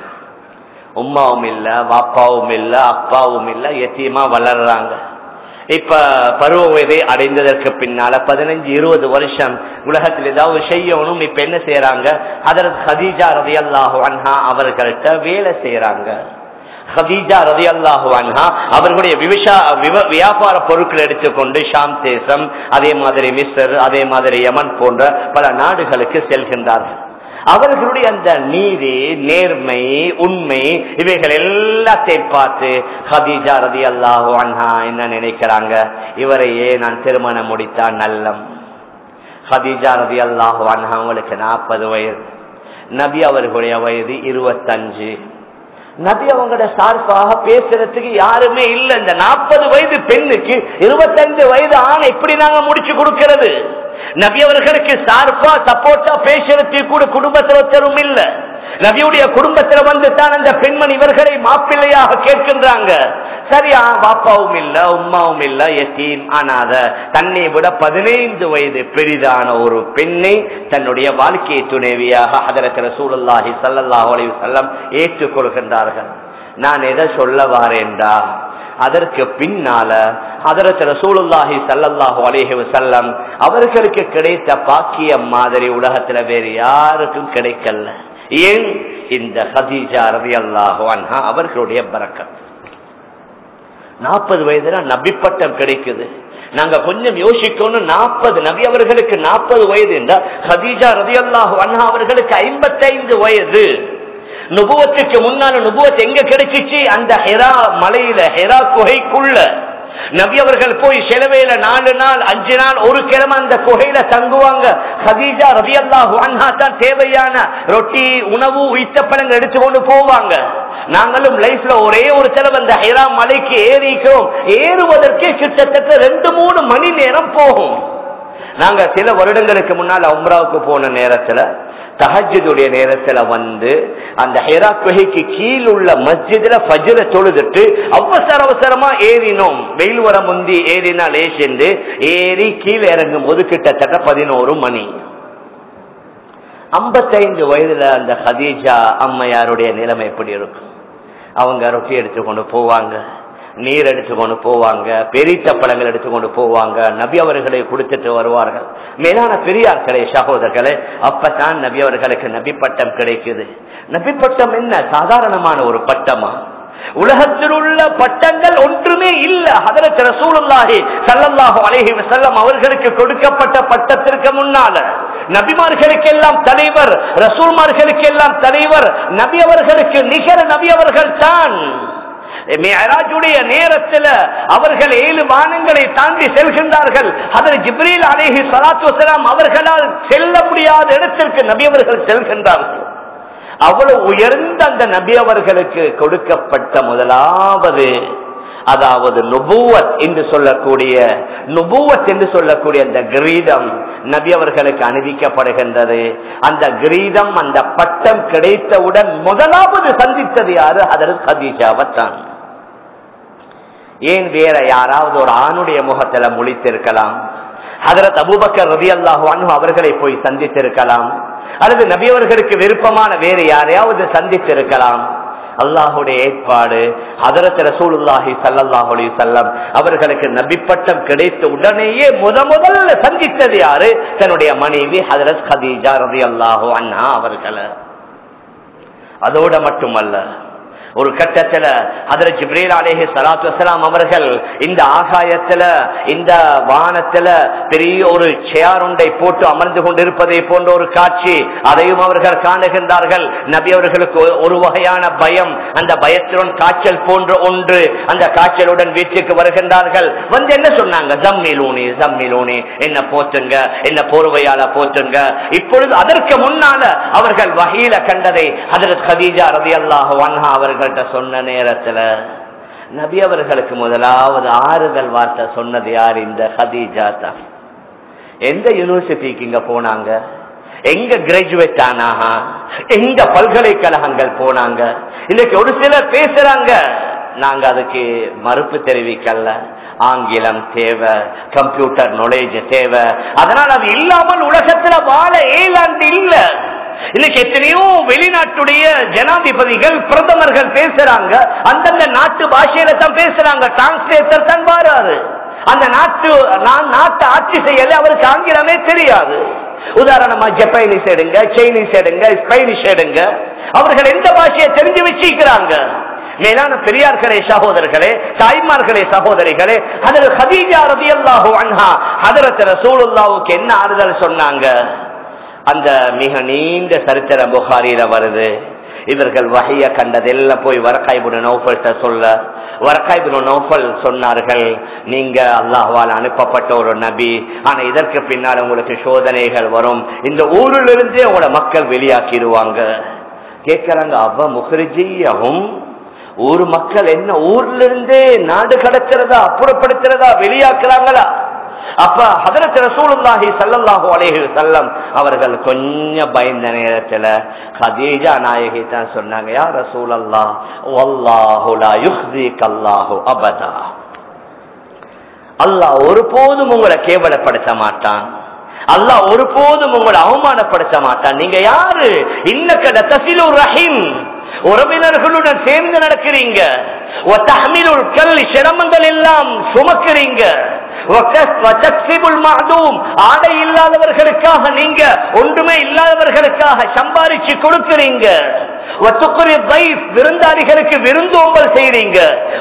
உம்மாவும் இல்ல, வாப்பாவும் இல்ல, அப்பாவும் இல்ல, யதீமா வளர்றாங்க. இப்ப பருவ வயதை அடைந்ததற்கு பின்னால 15-20 வருஷம் உலகத்தில் ஏதாவது செய்யணும். இப்ப என்ன செய்யறாங்க, ஹதரத் ஹதீஜா ரலியல்லாஹு அன்ஹா அவர்கள்ட்ட வேலை செய்யறாங்க. ஹதீஜா ரலியல்லாஹு அன்ஹா அவர்களுடைய வியாபார பொருட்கள் எடுத்துக்கொண்டு ஷாம் தேசம், அதே மாதிரி மிஸ்ர், அதே மாதிரி யமன் போன்ற பல நாடுகளுக்கு செல்கின்றார்கள். அவர்களுடைய அந்த நீதி, நேர்மை, உண்மை இவைகள் எல்லாத்தையும் பார்த்து ஹதீஜா ரலியல்லாஹு அன்ஹா என்ன நினைக்கிறாங்க, இவரையே நான் திருமணம் முடித்தா நல்லம். ஹதீஜா ரலியல்லாஹு அன்ஹா அவங்களுக்கு 40 வயது, நபி அவர்களுடைய வயது 25. நபி அவங்களோட சார்பாக பேசுறதுக்கு யாருமே இல்ல. இந்த 40 வயது பெண்ணுக்கு 25 வயது ஆணை எப்படி நாங்க முடிச்சு கொடுக்கிறது? நபி அவர்களுக்கு சார்பா சப்போர்ட்டா பேசுறதுக்கு கூட குடும்பத்தில் ஒருத்தரும் இல்ல. நபியுடைய குடும்பத்துல வந்து தான் அந்த பெண்மணி இவர்களை மாப்பிள்ளையாக கேட்கின்றாங்க. சரியா, பாப்பாவும் இல்ல, உம்மாவும் இல்ல, யதீம் அனாத. தன்னை விட 15 வயது பெரிதான ஒரு பெண்ணை தன்னுடைய வாழ்க்கை துணைவியாக ஹதரத் ரசூலுல்லாஹி ஸல்லல்லாஹு அலைஹி வஸல்லம் ஏற்றுக்கொள்கின்றார்கள். நான் எதை சொல்ல வாரேன்டா, அதற்கு பின்னால ஹதரத் ரசூலுல்லாஹி ஸல்லல்லாஹு அலைஹி வஸல்லம் அவர்களுக்கு கிடைத்த பாக்கியம் மாதிரி உலகத்துல வேறு யாருக்கும் கிடைக்கல. ஏன்? இந்த ஹதீஜா ரலியல்லாஹு அன்ஹா அவர்களுடைய பரக்கத். 40 வயதுல நபி பட்டம் கிடைக்குது. நாங்க கொஞ்சம் யோசிக்கணும். 40 நபி அவர்களுக்கு 40 வயது என்றால் ஹதீஜா ரலியல்லாஹு அன்ஹா அவர்களுக்கு 55 வயது. நுபுவத்துக்கு முன்னால நுபுவத் எங்க கிடைச்சிச்சு? அந்த ஹிரா மலையில, ஹிரா குகைக்குள்ள நபி அவர்கள் போய் செலவேல 4 நாள் 5 நாள் ஒரு கிழமை அந்த குகையில தங்குவாங்க. ஹதீஜா ரலியல்லாஹு அன்ஹா தான் தேவையான ரொட்டி, உணவு, உயிர்த்தப்பழங்கள் எடுத்துக்கொண்டு போவாங்க. நாங்களும் லைஃப்ல ஒரே ஒரு தடவை அந்த ஹிரா மலைக்கு ஏறிக்கிறோம். ஏறுவதற்கு கிட்டத்தட்ட 2-3 மணி நேரம் போகும். நாங்க சில வருடங்களுக்கு முன்னால் உம்ராவுக்கு போன நேரத்துல தஹஜ்ஜுடைய நேரத்துல வந்து அந்த ஹிரா குகைக்கு கீழ் உள்ள மஸ்ஜித்ல ஃபஜ்ர தொழுதுட்டு அவசரமா ஏறினோம். வெயில் வர முந்தி ஏறினா லேசென்று ஏறி கீழே இறங்கும் போது கிட்டத்தட்ட 11 மணி. 55 வயதுல அந்த ஹதீஜா அம்மையாருடைய நிலைமை எப்படி இருக்கும்? அவங்க ரொட்டி எடுத்துக்கொண்டு போவாங்க, நீர் எடுத்துக்கொண்டு போவாங்க, பெரிய பழங்கள் எடுத்துக்கொண்டு போவாங்க, நபி அவர்களை கொடுத்துட்டு வருவார்கள். மேலான பெரியார்களே, சகோதரர்களே, அப்பதான் நபி அவர்களுக்கு நபி பட்டம் கிடைக்குது. நபி பட்டம் என்ன சாதாரணமான ஒரு பட்டமா? உலகத்தில் உள்ள பட்டங்கள் ஒன்றுமே இல்ல. ஹதரத் ரசூலுல்லாஹி ஸல்லல்லாஹு அலைஹி வஸல்லம் அவர்களுக்கு கொடுக்கப்பட்ட பட்டத்திற்கு முன்னால நபிமார்களுக்கெல்லாம் தலைவர், ரசூல்மார்களுக்கெல்லாம் தலைவர், நபி அவர்களுக்கு நிகர நபி அவர்கள் தான். மிஅராஜுடைய நேரத்தில் அவர்கள் 7 வானங்களை தாண்டி செல்கின்றார்கள். ஹதரத் ஜிப்ரீல் அலைஹி ஸலாத்து வஸலாம் அவர்களால் செல்ல முடியாத இடத்திற்கு நபி அவர்கள் செல்கின்றார்கள். அவ்வளவு உயர்ந்த அந்த நபி அவர்களுக்கு கொடுக்கப்பட்ட முதலாவது, அதாவது நுபுவத் என்று சொல்லக்கூடிய அந்த கிரீடம் நபி அவர்களுக்கு அணிவிக்கப்படுகின்றது. அந்த கிரீடம், அந்த பட்டம் கிடைத்தவுடன் முதலாவது சந்தித்தது யாரு? ஹதரத் கதீஜாவைத்தான். ஏன் வேற யாராவது ஒரு ஆணுடைய முகத்துல முழித்திருக்கலாம், ஹதரத் அபூபக்கர் ரலியல்லாஹு அன்ஹு அவர்களை போய் சந்தித்திருக்கலாம், அல்லது நபி அவர்களுக்கு விருப்பமான வேறு யாரையாவது சந்தித்திருக்கலாம். அல்லாஹுடைய ஏற்பாடு, ஹதரத் ரசூலுல்லாஹி ஸல்லல்லாஹு அலைஹி வஸல்லம் அவர்களுக்கு நபி பட்டம் கிடைத்த உடனேயே முதல்ல சந்தித்தது யாரு? தன்னுடைய மனைவி ஹதரத் கதீஜா ரலியல்லாஹு அன்ஹா அவர்கள். அதோட மட்டுமல்ல, ஒரு கட்டத்துல ஹதரத் ஜிப்ரீல் அலைஹி ஸலாத்து வஸலாம் அவர்கள் இந்த ஆகாயத்துல, இந்த வானத்துல பெரிய ஒரு சேர் ஒன்றை போட்டு அமர்ந்து கொண்டிருப்பதை போன்ற ஒரு காட்சி, அதையும் அவர்கள் காணுகின்றார்கள். நபி அவர்களுக்கு ஒரு வகையான பயம், அந்த பயத்துடன் காய்ச்சல் போன்ற ஒன்று, அந்த காய்ச்சலுடன் வீட்டுக்கு வருகின்றார்கள். வந்து என்ன சொன்னாங்க? ஜம்மிலூனி ஜம்மிலூனி, என்ன போற்றுங்க, என்ன போர்வையால போற்றுங்க. இப்பொழுது அதற்கு முன்னால அவர்கள் வஹீல கண்டதை ஹதரத் கதீஜா ரலியல்லாஹு அன்ஹா அவர்கள் சொன்ன நேரத்துல நபி அவர்களுக்கு முதலாவது ஆறுதல் வார்த்தை சொன்னது யார்? இந்த கதீஜா தான். எந்த யூனிவர்சிட்டிக்கு இங்க போனாங்க, எங்க கிராஜுவேட் ஆனாங்க, எங்க பல்கலைக்கழகங்கள் போனாங்க. இன்னைக்கு ஒரு சிலர் பேசுறாங்க, நாங்க அதுக்கு மறுப்பு தெரிவிக்கல. ஆங்கிலம் தேவை, கம்ப்யூட்டர் நாலேஜ் தேவை, அதனால் அது இல்லாமல் உலகத்துல வாழ ஏலாண்டு இல்ல. இன்னைக்கு எத்தனையோ வெளிநாட்டுடைய ஜனாதிபதிகள், பிரதமர்கள் பேசுறாங்க, அந்தந்த நாட்டு பாஷையில தான் பேசுறாங்க, டிரான்ஸ்லேட்டர் தான் வராது. அந்த நாட்டு ஆட்சி செய்யல, அவருக்கு ஆங்கிலமே தெரியாது. உதாரணமா ஜப்பானீஸ் எடுங்க, சைனீஸ் எடுங்க, ஸ்பெயினிஷ் எடுங்க, அவர்கள் எந்த பாஷையை தெரிஞ்சு வச்சிருக்கிறாங்க. மேலான பெரியார்களே, சகோதரர்களே, தாய்மார்களே, சகோதரிகளே, ஹதரத் கதீஜா ரலியல்லாஹு அன்ஹா ஹதரத் ரசூலுல்லாஹ்வுக்கு என்ன ஆறுதல் சொன்னாங்க? அந்த மிக நீண்ட சரித்திர புகாரில வருது. இவர்கள் வஹிய கண்டதெல்லாம் போய் வர்கா இப்னு நௌஃபல்ட்ட சொல்ல, வர்கா இப்னு நௌஃபல் சொன்னார்கள், நீங்க அல்லாஹ்வால் அனுப்பப்பட்ட ஒரு நபி, ஆனா இதற்கு பின்னால் உங்களுக்கு சோதனைகள் வரும், இந்த ஊரிலிருந்தே உங்களோட மக்கள் வெளியாக்கிடுவாங்க. கேட்கிறாங்க, அவ முஹ்ரிஜியஹும், ஊர் மக்கள் என்ன ஊர்ல இருந்தே நாடு கடத்துறதா, அப்புறப்படுத்துறதா, வெளியாக்குறாங்களா? அப்ப ஹதரத் ரசூலுல்லாஹி ஸல்லல்லாஹு அலைஹி வஸல்லம் அவர்கள் கொஞ்சம் பயந்த நேரத்துல கதீஜா நாயகி தான் சொன்னாங்க, யா ரசூலல்லாஹ், வல்லாஹு லா யுஹ்ஸிகல்லாஹு அபதா, அல்லாஹ் ஒருபோதும் உங்களை கேவலப்படுத்த மாட்டான், அல்லாஹ் ஒருபோதும் உங்களை அவமானப்படுத்த மாட்டான். நீங்க யாரு? இன்னக லதஸிலுர் ரஹீம், உறவினர்களுடன் சேர்ந்து நடக்கிறீங்க, வதஹ்மிலுல் கல், சிரமங்கள் எல்லாம் சுமக்கிறீங்க, ஆடை இல்லாதவர்களுக்காக, நீங்க ஒன்றுமே இல்லாதவர்களுக்காக சம்பாதிச்சு கொடுக்கிறீங்க, விருந்தாளிகளுக்கு விருந்தோம்பல் செய்றீங்க,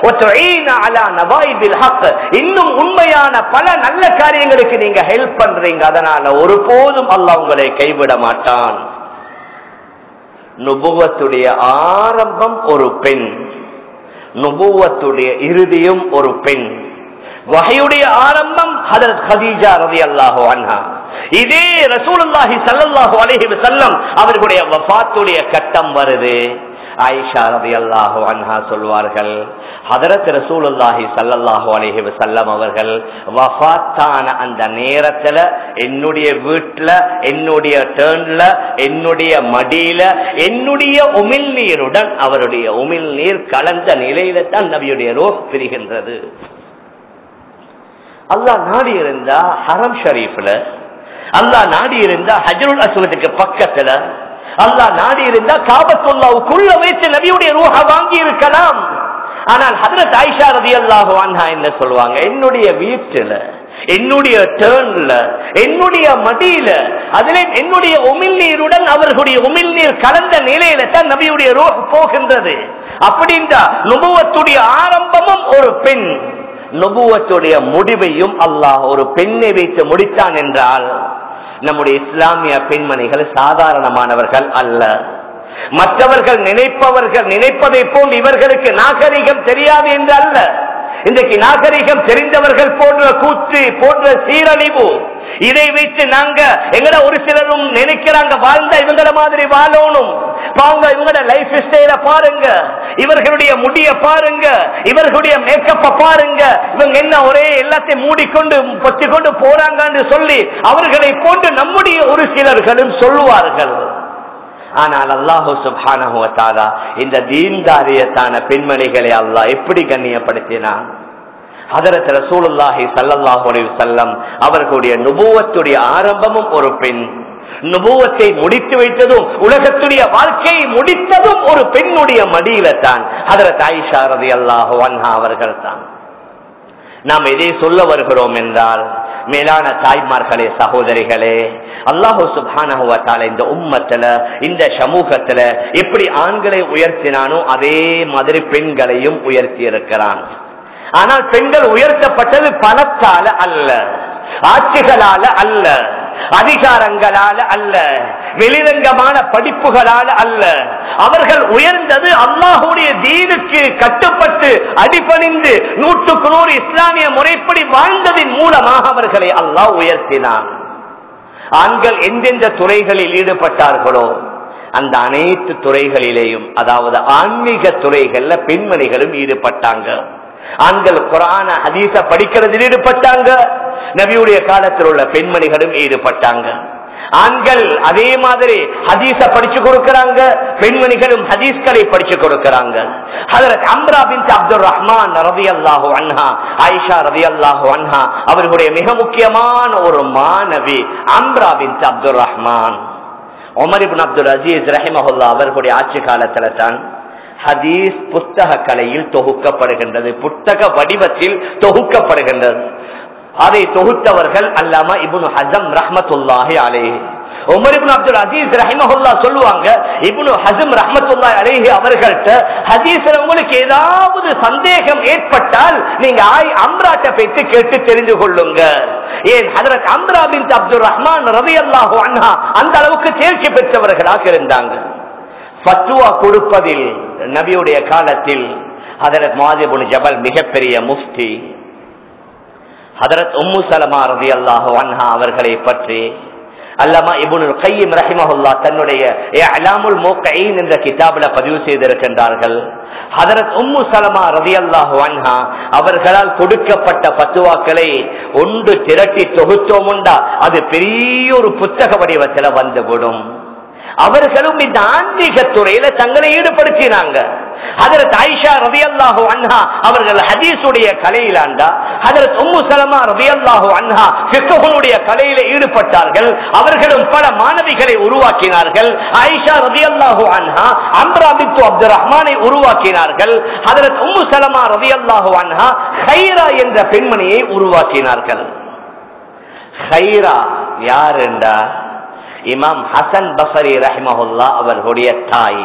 இன்னும் உண்மையான பல நல்ல காரியங்களுக்கு நீங்க ஹெல்ப் பண்றீங்க. அதனால ஒருபோதும் அல்லாஹ் உங்களை கைவிட மாட்டான். நுபுவத்துடைய ஆரம்பம் ஒரு பெண், நுபுவத்துடைய இறுதியும் ஒரு பெண். வஹையுடைய ஆரம்பம் ஹதரத் கதீஜா ரலியல்லாஹு அன்ஹா. இதே ரசூலுல்லாஹி ஸல்லல்லாஹு அலைஹி வஸல்லம் அவர்களுடைய வஃபாத்துடைய கட்டம் வருது. ஆயிஷா ரலியல்லாஹு அன்ஹா சொல்வார்கள், ஹதரத் ரசூலுல்லாஹி ஸல்லல்லாஹு அலைஹி வஸல்லம் அவர்கள் வஃபாத்தான அந்த நேரத்துல என்னுடைய வீட்டுல, என்னுடைய டர்ன்ல, என்னுடைய மடியில, என்னுடைய உமிழ் நீருடன் அவருடைய உமிழ் நீர் கலந்த நிலையில தான் நபியுடைய ரூஹ் பிரிகின்றது. அல்லாஹ் நாடி இருந்தா ஹரம் ஷரீஃப்ல, அல்லாஹ் நாடி இருந்தா ஹஜ்ருல் அஸ்வதுக்கு பக்கத்துல, அல்லாஹ் நாடி இருந்தா காபத்துல்லாஹ்வுக்குள்ள வைத்து நபியுடைய ரூஹ வாங்கி இருக்கலாம். ஆனால் ஹஜ்ரத் ஆயிஷா ரலியல்லாஹு அன்ஹா என்ன சொல்வாங்க, என்னுடைய வீட்டுல, என்னுடைய டர்ன்ல, என்னுடைய மடியில, அதிலே என்னுடைய உமிழ் நீருடன் அவர்களுடைய உமிழ் நீர் கலந்த நிலையில தான் நபியுடைய ரூஹ் போகின்றது. அப்படின்ற நுபுவத்துடைய ஆரம்பமும் ஒரு பெண், நுபுவத்துடைய முடிவையும் அல்லாஹ் ஒரு பெண்ணை வைத்து முடித்தான் என்றால் நம்முடைய இஸ்லாமிய பெண்மணிகள் சாதாரணமானவர்கள் அல்ல. மற்றவர்கள் நினைப்பதை போல் இவர்களுக்கு நாகரிகம் தெரியாது என்று அல்ல. இன்றைக்கு நாகரிகம் தெரிந்தவர்கள் போன்ற கூற்று போன்ற சீரழிவு, இதை வைத்து நாங்க எங்கட ஒரு சிலரும் நினைக்கிறாங்க வாழ்ந்தா இவங்கள மாதிரி வாழணும். பாருங்க இவங்களோட லைஃப் ஸ்டைல பாருங்க, இவர்களுடைய முடிய பாருங்க, இவர்களுடைய மேக்கப்ப பாருங்க, இவங்க என்ன ஒரே எல்லாத்தையும் மூடிக்கொண்டு பொத்திக்கொண்டு போறாங்கன்னு சொல்லி அவர்களை போன்று நம்முடைய ஒரு சிலர்களும் சொல்லுவார்கள். ஆனால் அல்லாஹு சுப்ஹானஹு வ தஆலா இந்த தீன்தாரியத்தான பெண்மணிகளை அல்லாஹ் எப்படி கண்ணியப்படுத்தினான்? ஹஜ்ரத் ரசூலுல்லாஹி ஸல்லல்லாஹு அலைஹி வஸல்லம் அவர்களுடைய நுபுவத்துடைய ஆரம்பமும் ஒரு பெண், நுபுவத்தை முடித்து வைத்ததும் உலகத்துடைய வாழ்க்கையை முடித்ததும் ஒரு பெண்ணுடைய மடியில தான். ஹஜ்ரத் ஆயிஷா ரலியல்லாஹு அன்ஹா அவர்கள் தான். நாம் எதை சொல்ல வருகிறோம் என்றால், மேலான தாய்மார்களே சகோதரிகளே, அல்லாஹு சுப்ஹானஹு வ தஆலா இந்த உம்மத்துல இந்த சமூகத்துல எப்படி ஆண்களை உயர்த்தினானோ அதே மாதிரி பெண்களையும் உயர்த்தி இருக்கிறான். ஆனால் பெண்கள் உயர்த்தப்பட்டது பணத்தால அல்ல, ஆட்சிகளால அல்ல, அதிகாரங்களால அல்ல, வெளிரங்கமான படிப்புகளால அல்ல. அவர்கள் உயர்ந்தது அல்லாஹ்வுடைய தீனுக்கு கட்டுப்பட்டு அடிபணிந்து 100க்கு 100 இஸ்லாமிய முறைப்படி வாழ்ந்ததின் மூலமாக அவர்களை அல்லாஹ் உயர்த்தினான். ஆண்கள் எந்தெந்த துறைகளில் ஈடுபட்டார்களோ அந்த அனைத்து துறைகளிலேயும், அதாவது ஆன்மீக துறைகள்ல பெண்மணிகளும் ஈடுபட்டாங்க. ஆண்கள் குர்ஆன ஹதீஸ படிக்கிறதில் ஈடுபட்டாங்க, நபியுடைய காலத்தில் உள்ள பெண்மணிகளும் ஈடுபட்டாங்க. ஆண்கள் அதே மாதிரி ஹதீஸ படிச்சு கொடுக்கிறாங்க, பெண்மணிகளும் ஹதீஸ்களை படிச்சு கொடுக்கிறாங்க. ஹஜ்ரத் அம்ரா பின்த் அப்துர் ரஹ்மான் ரலியல்லாஹு அன்ஹா, ஆயிஷா ரலியல்லாஹு அன்ஹா அவர்களுடைய மிக முக்கியமான ஒரு மாணவி Amra bint Abdur Rahman. Umar ibn Abdul Aziz ரஹிமஹுல்லாஹ் அவர்களுடைய ஆட்சி காலத்துல தான் ஹதீஸ் புத்தக கலையில் தொகுக்கப்படுகின்றது, புத்தக வடிவத்தில் தொகுக்கப்படுகின்றது. அதை தொகுத்தவர்கள் அல்லாமா இப்னு ஹஸம் ரஹ்மத்துல்லாஹி அலைஹி. உமர் இப்னு அப்துல் அசீஸ் ரஹிமஹுல்லாஹ் சொல்லுவாங்க, இப்னு ஹஸம் ரஹ்மத்துல்லாஹி அலைஹி அவர்கள்ட்ட ஹதீஸ்ல உங்களுக்கு ஏதாவது சந்தேகம் ஏற்பட்டால் நீங்க அம்ராட்ட போய்ட்டு கேட்டு தெரிந்து கொள்ளுங்க. ஏன் ஹஜ்ரத் அம்ரா பின்த் அப்துர் ரஹ்மான் ரலியல்லாஹு அன்ஹா அந்த அளவுக்கு தேர்ச்சி பெற்றவர்களாக இருந்தாங்க. ஃபத்வா கொடுப்பதில் நபியுடைய காலத்தில் ஹஜ்ரத் முஆஸ் இப்னு ஜபல் மிகப்பெரிய முஃப்தி. ஹஜ்ரத் உம்மு சலமா ரலியல்லாஹு அன்ஹா அவர்களை பற்றி அல்லாமா இப்னுல் கய்யிம் ரஹிமஹுல்லாஹ் தன்னுடைய இஅலாமுல் முக்இன் என்ற கிதாபில பதிவு செய்திருக்கின்றார்கள். ஹஜ்ரத் உம்மு சலமா ரலியல்லாஹு அன்ஹா அவர்களால் கொடுக்கப்பட்ட ஃபத்வாக்களை ஒன்று திரட்டி தொகுத்தோமுண்டா அது பெரிய ஒரு புத்தக வடிவத்தில் வந்துவிடும். அவர்களும் இந்த ஆன்மீக துறையில தங்களை ஈடுபடுத்தினாங்க. ஹஜ்ரத் ஆயிஷா ரலியல்லாஹு அன்ஹா அவர்கள் ஹதீஸுடைய கலையிலாண்டா, ஹஜ்ரத் உம்மு சலமா ரலியல்லாஹு அன்ஹா ஃபிக்ஹுடைய கலையில ஈடுபட்டார்கள். அவர்களும் பல மாணவிகளை உருவாக்கினார்கள். ஆயிஷா ரலியல்லாஹு அன்ஹா அம்ரா பின்த் அப்துர் ரஹ்மானை உருவாக்கினார்கள். ஹஜ்ரத் உம்மு சலமா ரலியல்லாஹு அன்ஹா ஹைரா என்ற பெண்மணியை உருவாக்கினார்கள். ஹைரா யார் என்றா இமாம் ஹசன் பஸ்ரி ரஹிமஹுல்லாஹ் அவர்களுடைய தாய்.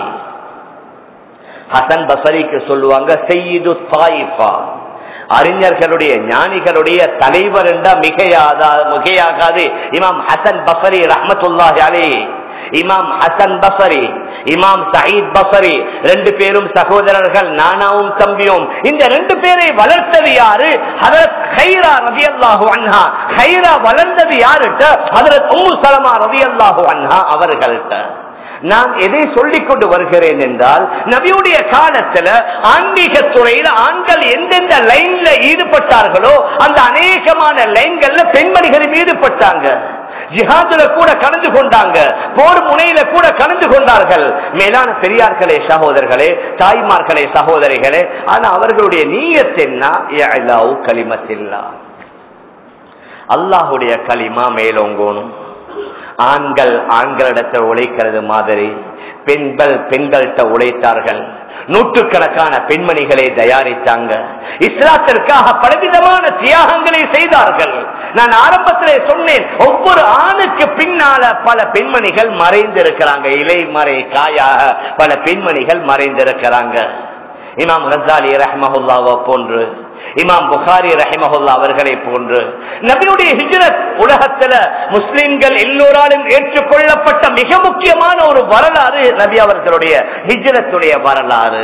ஹசன் பஸ்ரிக்கு சொல்லுவாங்க சையீது தாயிஃபா, அறிஞர்களுடைய ஞானிகளுடைய தலைவர் என்றா மிகையாகாது. இமாம் ஹசன் பஸ்ரி ரஹ்மத்துல்லாஹி அலைஹி, இமாம் ஹசன் பஸ்ரி, இமாம் சயீத் பஸ்ரி ரெண்டு பேரும் சகோதரர்கள், நானாவும் தம்பியும். இந்த ரெண்டு பேரை வளர்த்தது யாரு? ஹஜ்ரத் ஹைரா ரலியல்லாஹு அன்ஹா. ஹைரா வளர்ந்தது யாருட்ட? ஹஜ்ரத் உம்மு சலமா ரலியல்லாஹு அன்ஹா அவர்கள்ட்ட. நான் எதை சொல்லிக் கொண்டு வருகிறேன் என்றால், நபியுடைய காலத்துல ஆன்மீக துறையில ஆண்கள் எந்தெந்த லைன்ல ஈடுபட்டார்களோ அந்த அநேகமான லைன்கள்ல பெண்மணிகளும் ஈடுபட்டாங்க. ஜிஹாதுல கூட கலந்து கொண்டாங்க, போர் முனையில கூட கலந்து கொண்டார்கள். மேலான பெரியார்களே சகோதரர்களே, தாய்மார்களே சகோதரிகளே, ஆனா அவர்களுடைய நீயத் என்ன? இஅலாஉ கலிமத்தில்லாஹ், அல்லாஹ்வுடைய கலிமா மேலோங்கணும். ஆண்கள் ஆண்களிடத்தில் உழைக்கிறது மாதிரி பெண்கள் பெண்கள்கிட்ட உழைத்தார்கள். நூற்றுக்கணக்கான பெண்மணிகளை தயாரித்தாங்க. இஸ்லாத்திற்காக பலவிதமான தியாகங்களை செய்தார்கள். நான் ஆரம்பத்திலே சொன்னேன், ஒவ்வொரு ஆணுக்கு பின்னால பல பெண்மணிகள் மறைந்திருக்கிறாங்க. இலை மறை காயாக பல பெண்மணிகள் மறைந்திருக்கிறாங்க. இமாம் கஸாலி ரஹ்மஹுல்லாஹ் போன்று, இமாம் புகாரி ரஹிமஹுல்லாஹ் அவர்களை போன்று நபியுடைய ஹிஜ்ரத் உலகத்துல முஸ்லிம்கள் எல்லோராலும் ஏற்றுக்கொள்ளப்பட்ட மிக முக்கியமான ஒரு வரலாறு நபி அவர்களுடைய ஹிஜ்ரத்துடைய வரலாறு.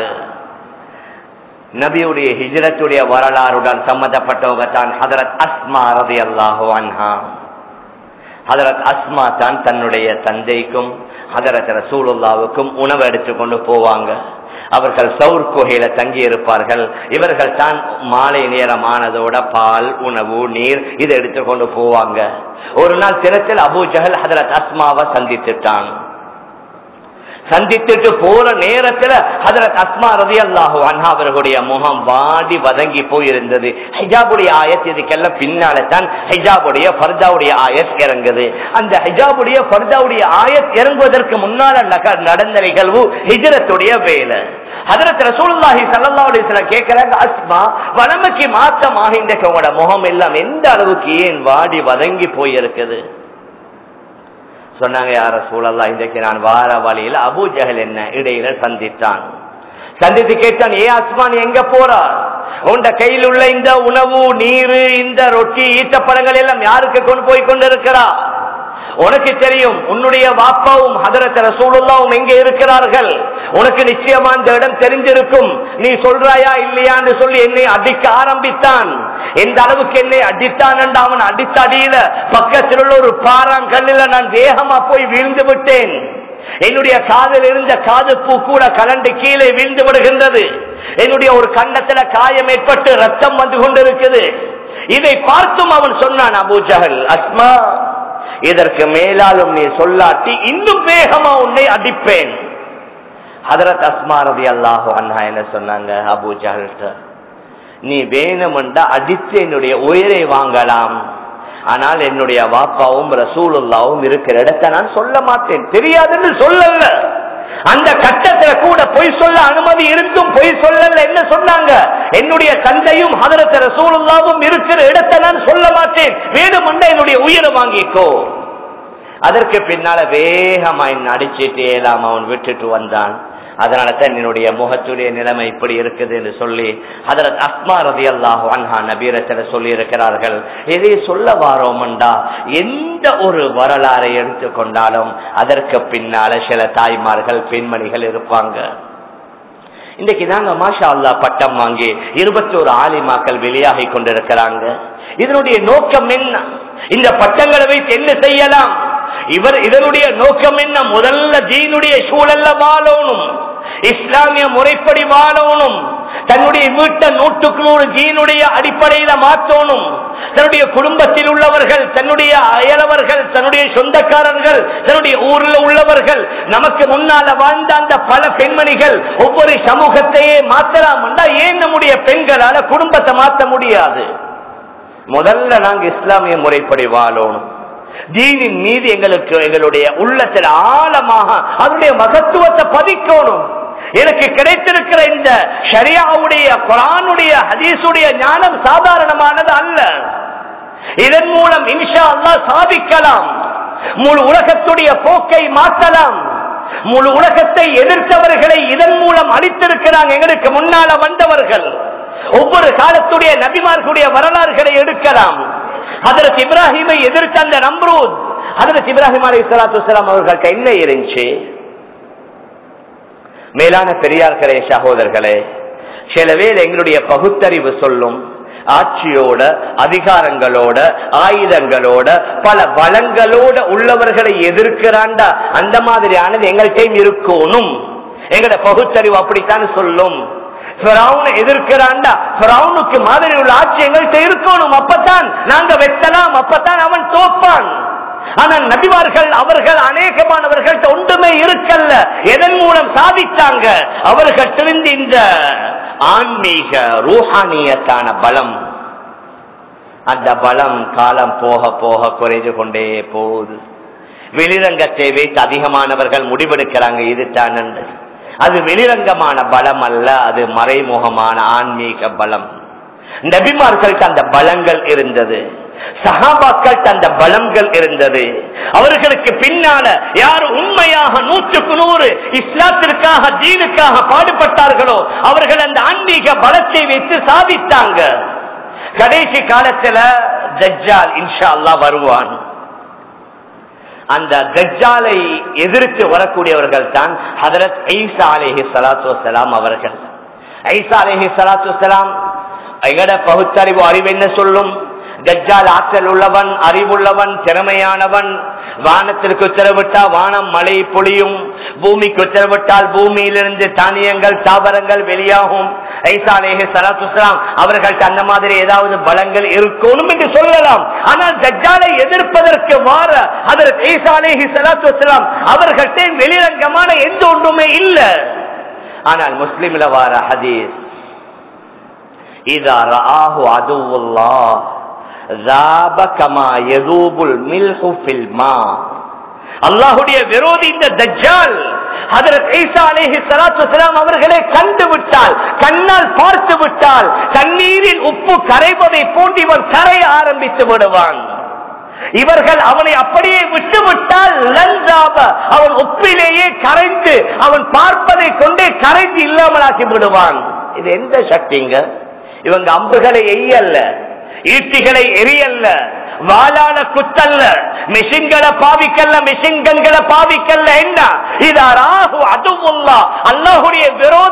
நபியுடைய ஹிஜ்ரத்துடைய வரலாறுடன் சம்பந்தப்பட்டவங்க தான் ஹஜ்ரத் அஸ்மா ரலியல்லாஹு அன்ஹா. ஹஜ்ரத் அஸ்மா தான் தன்னுடைய தந்தைக்கும் ஹஜ்ரத் ரசூலுல்லாஹ்வுக்கும் உணவு எடுத்துக்கொண்டு போவாங்க. அவர்கள் சௌர் குகையில தங்கி இருப்பார்கள். இவர்கள் தான் மாலை நேரமானதோட பால், உணவு, நீர் இதை எடுத்துக்கொண்டு போவாங்க. ஒரு நாள் தினத்தில் அபூ ஜஹல் ஹஜ்ரத் அஸ்மாவை சந்தித்துட்டான். சந்தித்துட்டு போற நேரத்துல ஹஜ்ரத் அஸ்மா ரலியல்லாஹு அன்ஹா அவர்களுடைய முகம் வாடி வதங்கி போயிருந்தது. ஹிஜாபுடைய ஆயத் இதுக்கெல்லாம் பின்னால தான் ஹிஜாபுடைய ஃபர்தாவுடைய ஆயத் இறங்குது. அந்த ஹிஜாபுடைய ஃபர்தாவுடைய ஆயத் இறங்குவதற்கு முன்னால நடந்த நிகழ்வு ஹிஜ்ரத்துடைய வேலை. ஹஜ்ரத் ரசூலுல்லாஹி ஸல்லல்லாஹு அலைஹி வஸல்லம் கேக்குறாங்க, அஸ்மா வளமைக்கு மாற்றமாக இன்றைக்கு உங்களோட முகம் எல்லாம் எந்த அளவுக்கு ஏன் வாடி வதங்கி போயிருக்குது? சொன்னாங்க, யா ரசூலல்லாஹ் இன்றைக்கு நான் வார வழியில் அபூ ஜஹல் என்ன இடையில சந்தித்தான். சந்தித்து கேட்டான், ஏ அஸ்மா நீ எங்க போறா? உண்ட கையில் உள்ள இந்த உணவு, நீரு, இந்த ரொட்டி, ஈட்டப்பழங்கள் எல்லாம் யாருக்கு கொண்டு போய் கொண்டிருக்கிறா? உனக்கு தெரியும் உன்னுடைய வாப்பாவும் ஹஜ்ரத் ரசூலுல்லாஹ்வும் எங்கே இருக்கிறார்கள். உனக்கு நிச்சயமா இந்த இடம் தெரிஞ்சிருக்கும். நீ சொல்றாயா இல்லையான்னு சொல்லி என்னை அடிக்க ஆரம்பித்தான். எந்த அளவுக்கு என்னை அடித்தான் என்று அவன் அடித்த அடியில பக்கத்தில் உள்ள ஒரு பாறாங்கல்லில நான் வேகமா போய் வீழ்ந்து விட்டேன். என்னுடைய காதில் இருந்த காது பூ கூட கலண்டு கீழே வீழ்ந்து விடுகின்றது. என்னுடைய ஒரு கன்னத்துல காயம் ஏற்பட்டு ரத்தம் வந்து கொண்டிருக்குது. இதை பார்த்தும் அவன் சொன்னான், அபூ ஜஹல், அஸ்மா இதற்கு மேலாலும் நீ சொல்லாட்டி இன்னும் வேகமா உன்னை அடிப்பேன். ஹஜ்ரத் அஸ்மா ரலியல்லாஹு அன்ஹா என்ன சொன்னாங்க, அபூ ஜஹல்ட்ட நீ வேணுமென்றா அடித்து என்னுடைய உயிரை வாங்கலாம், ஆனால் என்னுடைய வாப்பாவும் ரசூலுல்லாவும் இருக்கிற இடத்தை நான் சொல்ல மாட்டேன். தெரியாதுன்னு சொல்லல. அந்த கட்டத்துல கூட பொய் சொல்ல அனுமதி இருந்தும் பொய் சொல்லல. என்ன சொன்னாங்க, என்னுடைய தந்தையும் ஹஜ்ரத் ரசூலுல்லாவும் இருக்கிற இடத்தை நான் சொல்ல மாட்டேன், வேணுமென்றா என்னுடைய உயிரை வாங்கிக்கோ. அதற்கு பின்னால வேகமா அடிச்சுட்டே எல்லாம் அவன் விட்டுட்டு வந்தான். அதனால தான் என்னுடைய முகத்துடைய நிலைமை இப்படி இருக்குது என்று சொல்லி ஹஜ்ரத் அஸ்மா ரலியல்லாஹு அன்ஹா நபியிடத்துல சொல்லி இருக்கிறார்கள். இதை சொல்ல வாரோம்டா எந்த ஒரு வரலாறை எடுத்துக்கொண்டாலும் அதற்கு பின்னால சில தாய்மார்கள், பெண்மணிகள் இருப்பாங்க. இன்னைக்கு நாங்க மாஷா அல்லாஹ் பட்டம் வாங்கி 21 ஆலிமாக்கள் வெளியாகி கொண்டிருக்கிறாங்க. இதனுடைய நோக்கம் என்ன? இந்த பட்டங்களை வைத்து என்ன செய்யலாம்? இதனுடைய நோக்கம் என்ன? முதல்ல தீனுடைய சூழல்ல வாழணும், இஸ்லாமிய முறைப்படி வாழணும், தன்னுடைய வீட்டை 100% தீனுடைய அடிப்படையில மாற்றணும். தன்னுடைய குடும்பத்தில் உள்ளவர்கள், தன்னுடைய அயலவர்கள், தன்னுடைய சொந்தக்காரர்கள், தன்னுடைய ஊரில் உள்ளவர்கள், நமக்கு முன்னால வாழ்ந்த அந்த பல பெண்மணிகள் ஒவ்வொரு சமூகத்தையே மாற்றலாம். ஏன் நம்முடைய பெண்களால குடும்பத்தை மாற்ற முடியாது? முதல்ல நாங்க இஸ்லாமிய முறைப்படி வாழணும். தீனின் மீது எங்களுடைய உள்ளத்தில் ஆழமாக அதனுடைய மகத்துவத்தை பதிக்கணும். எனக்கு கிடைத்திருக்கிற இந்த ஷரியாவுடைய, குர்ஆனுடைய, ஹதீஸுடைய ஞானம் சாதாரணமானது அல்ல. இதன் மூலம் இன்ஷா அல்லாஹ் சாதிக்கலாம். முழு உலகத்துடைய போக்கை மாற்றலாம். முழு உலகத்தை எதிர்த்தவர்களை இதன் மூலம் அழித்திருக்கிறாங்க எங்களுக்கு முன்னால வந்தவர்கள். ஒவ்வொரு காலத்துடைய நபிமார்களுடைய வரலாறுகளை எடுக்கலாம். ஹஜ்ரத் இப்ராஹிமை எதிர்த்த அந்த நம்ரூத், ஹஜ்ரத் இப்ராஹிம் அலைஹிஸ்ஸலாத்து வஸ்ஸலாம் அவர்களுக்கு என்ன இருந்துச்சு? மேலான பெரியார்களே, சகோதரர்களே, சில வேளை எங்களுடைய பகுத்தறிவு சொல்லும் ஆட்சியோட, அதிகாரங்களோட, ஆயுதங்களோட, பல பலங்களோட உள்ளவர்களை எதிர்க்கிறாண்டா அந்த மாதிரியானது எங்கள்கிட்ட இருக்கணும். எங்களோட பகுத்தறிவு அப்படித்தான் சொல்லும். எதிர்க்கிறாண்டா ஃபிரௌனுக்கு மாதிரி உள்ள ஆட்சி எங்கள்கிட்ட இருக்கணும். அப்பதான் நாங்க வெட்டலாம், அப்பதான் அவன் தோப்பான். ஆனால் நபிமார்கள் அவர்கள் அநேகமானவர்கள் ஒன்றுமே இருக்கல்ல. எதன் மூலம் சாதித்தாங்க? அவர்கள் தெரிந்த இந்த ஆன்மீக ரூஹானியத்தான பலம், அந்த பலம் காலம் போக போக குறைந்து கொண்டே போகுது. வெளிரங்கத்தை வைத்து அதிகமானவர்கள் முடிவெடுக்கிறாங்க இதுதான் என்று. அது வெளிரங்கமான பலம் அல்ல, அது மறைமுகமான ஆன்மீக பலம். நபிமார்களுக்கு அந்த பலங்கள் இருந்தது. சஹாபாக்கள் அந்த பலங்கள் இருந்தது. அவர்களுக்கு பின்னால யார் உண்மையாக 100% இஸ்லாத்திற்காக தீனுக்காக பாடுபட்டார்களோ அவர்கள் அந்த ஆன்மீக பலத்தை வைத்து சாதித்தாங்க. கடைசி காலத்துல தஜ்ஜால் இன்ஷா அல்லாஹ் வருவான். அந்த தஜ்ஜாலை எதிர்த்து வரக்கூடியவர்கள் தான் ஹதரத் ஈசா அலைஹிஸ்ஸலாத்து வஸ்ஸலாம் அவர்கள். ஈசா அலைஹிஸ்ஸலாத்து வஸ்ஸலாம் எங்கட பகுத்தறிவு அறிவு என்ன சொல்லும்? தஜ்ஜால் ஆற்றல் உள்ளவன், அறிவுள்ளவன், திறமையானவன். வானத்திற்கு உத்தரவிட்டா வானம் மழை பொழியும், பூமிக்கு உத்தரவிட்டால் பூமியிலிருந்து தானியங்கள் தாவரங்கள் வெளியாகும். ஈசா அலைஹிஸ்ஸலாத்து வஸ்ஸலாம் அவர்கள் அந்த மாதிரி ஏதாவது பலங்கள் இருக்கணும் என்று சொல்லலாம். ஆனால் தஜ்ஜாலை எதிர்ப்பதற்கு வார ஹதரத் ஈசா அலைஹிஸ்ஸலாத்து வஸ்ஸலாம் அவர்கள்ட்ட வெளிரங்கமான எந்த ஒன்றுமே இல்லை. ஆனால் முஸ்லிம்ல வார ஹதீஸ், இதா ரஆஹு அதுவுல்லாஹ் ذاب كما يذوب الملح في الماء. அல்லாஹ்வுடைய விரோதி இந்த தஜ்ஜால் ஹஜ்ரத் ஈசா அலைஹிஸ்ஸலாத்து வஸலாம் அவர்களை கண்டு விட்டால், கண்ணால் பார்த்து விட்டால் தண்ணீரில் உப்பு கரைவதை போன்று இவன் கரைய ஆரம்பித்து விடுவான். இவர்கள் அவனை அப்படியே விட்டு விட்டால் லன்சாப அவன் உப்பிலேயே கரைந்து அவன் பார்ப்பதை கொண்டே கரைந்து இல்லாமலாக்கி விடுவான். இது எந்த சக்திங்க? இவங்க அம்புகளை எய்யல்ல, ஈட்டிகளை எரியல்ல, வாளான குத்தல்ல, மிஷின்களை பாவிக்கல்ல, மிஷின்களை பாவிக்கல்ல. என்ன இதாராஹு அதுவுல்லா, அல்லாஹ்வுடைய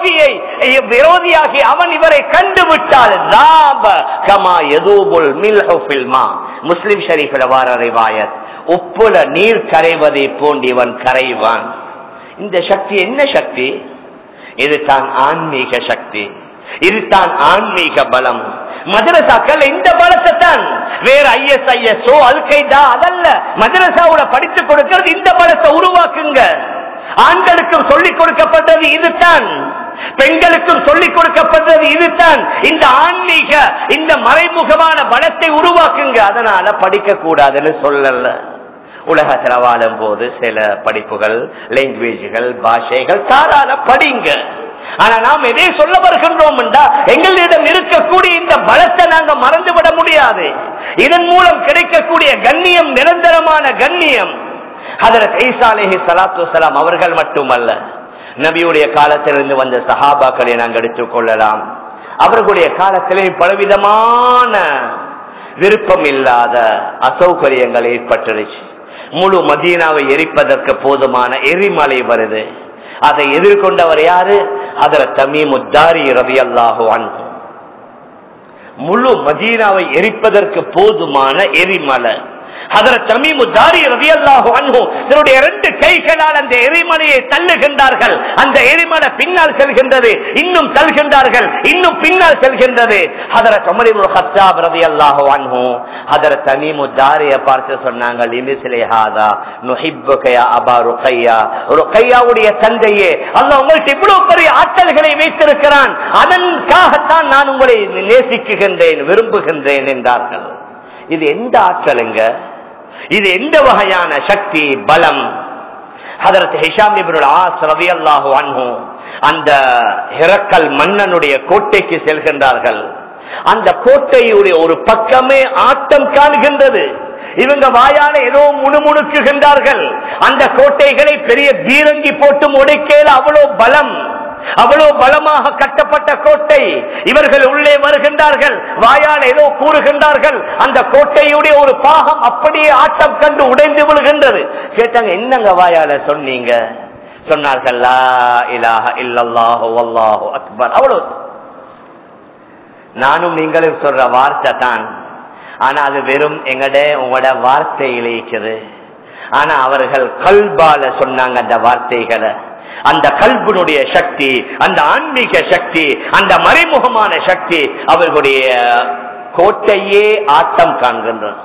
விரோதியாகி அவன் இவரை கண்டுவிட்டால் ذاب كما يذوب الملح في الماء. முஸ்லிம் ஷரீஃபில் வார ரிவாயத், உப்புல நீர் கரைவதை போன்று இவன் கரைவான். இந்த சக்தி என்ன சக்தி? இதுதான் ஆன்மீக சக்தி, இதுதான் ஆன்மீக பலம். மதரசாக்கள் இந்த பலத்தை தான், வேற ISISஓ அல்கைதா அதல்ல. மதரசாவோட படித்து கொடுக்கிறது இந்த பலத்தை உருவாக்குங்க. ஆண்களுக்கும் சொல்லிக் கொடுக்கப்பட்டது இதுதான், பெண்களுக்கும் சொல்லிக் கொடுக்கப்பட்டது இதுதான். இந்த ஆன்மீக இந்த மறைமுகமான பலத்தை உருவாக்குங்க. அதனால படிக்க கூடாதுன்னு சொல்லல. உலகத்துல வாழும் போது சில படிப்புகள், லாங்குவேஜ்கள், பாஷைகள் தாராள படிங்க. ஆனா நாம் எதை சொல்ல வருகின்றோம் என்றால், எங்களிடம் இருக்கக்கூடிய இந்த பலத்தை நாங்க மறந்துவிட முடியாது. இதன் மூலம் கிடைக்கக்கூடிய கண்ணியம் நிரந்தரமான கண்ணியம். ஹஜ்ரத் ஈசா அலைஹிஸ்ஸலாத்து வஸ்ஸலாம் அவர்கள் மட்டுமல்ல, நபியுடைய காலத்திலிருந்து வந்த சஹாபாக்களை நாங்கள் எடுத்துக் கொள்ளலாம். அவர்களுடைய காலத்திலே பலவிதமான விருப்பம் இல்லாத அசௌகரியங்கள் ஏற்பட்டுருச்சு. முழு மதீனாவை எரிப்பதற்கு போதுமான எரிமலை வருது. அதை எதிர்கொண்டவர் யாரு? ஹஜ்ரத் தமீமுத் தாரி ரலியல்லாஹு அன்ஹு. முழு மதீனாவை எரிப்பதற்கு போதுமான எரிமலை. ஹஜ்ரத் தமீமுத் தாரி ரலியல்லாஹு அன்ஹு தன்னுடைய 2 கைகளால் அந்த எரிமலையை தள்ளுகின்றார்கள். அந்த எரிமலை பின்னால் செல்கின்றது, இன்னும் தள்ளுகின்றார்கள், இன்னும் பின்னால் செல்கின்றது. ஹஜ்ரத் உமர் இப்னு கத்தாப் ரலியல்லாஹு அன்ஹு ஹஜ்ரத் தமீமுத் தாரியை பார்த்து சொன்னாங்க, லிமிஸ்லி ஹாதா நுஹிப்புக யா அபா ருக்கையா. ருக்கையாவுடைய தந்தையே, அல்லாஹ் உங்களுக்கு இவ்வளவு பெரிய ஆற்றல்களை வைத்திருக்கிறான், அதற்காகத்தான் நான் உங்களை நேசிக்குகின்றேன், விரும்புகின்றேன் என்றார்கள். இது எந்த ஆற்றலுங்க? இது எந்த வகையான சக்தி பலம்? ஹஜ்ரத் ஹிஷாம் இப்னுல் ஆஸ் ரலியல்லாஹு அன்ஹு அந்த ஹிரக்கல் மன்னனுடைய கோட்டைக்கு செல்கின்றார்கள். அந்த கோட்டையுடைய ஒரு பக்கமே ஆட்டம் காண்கின்றது. இவங்க வாயால ஏதோ முணுமுணுக்குகின்றார்கள். அந்த கோட்டைகளை பெரிய பீரங்கி போட்டு உடைக்கல, அவ்வளவு பலம், அவ்வளவு பலமாக கட்டப்பட்ட கோட்டை. இவர்கள் உள்ளே வருகின்றார்கள், வாயால் ஏதோ கூறுகின்றார்கள். அந்த கோட்டையுடைய ஒரு பாகம் அப்படியே ஆட்டம் கண்டு உடைந்து விழுகின்றது. கேட்டாங்க, என்னங்க வாயால சொன்னீங்க? சொன்னார்கள், லா இலாஹ இல்லல்லாஹு வல்லாஹு அக்பர். அவ்வளவு. நானும் நீங்களும் சொல்ற வார்த்தை தான், ஆனா அது வெறும் உங்களோட வார்த்தையிலே இருக்குது. ஆனா அவர்கள் கல்பால சொன்னாங்க அந்த வார்த்தைகளை. அந்த கல்புனுடைய சக்தி, அந்த ஆன்மீக சக்தி, அந்த மறைமுகமான சக்தி அவர்களுடைய கோட்டையே ஆட்டம் காண்கின்றன.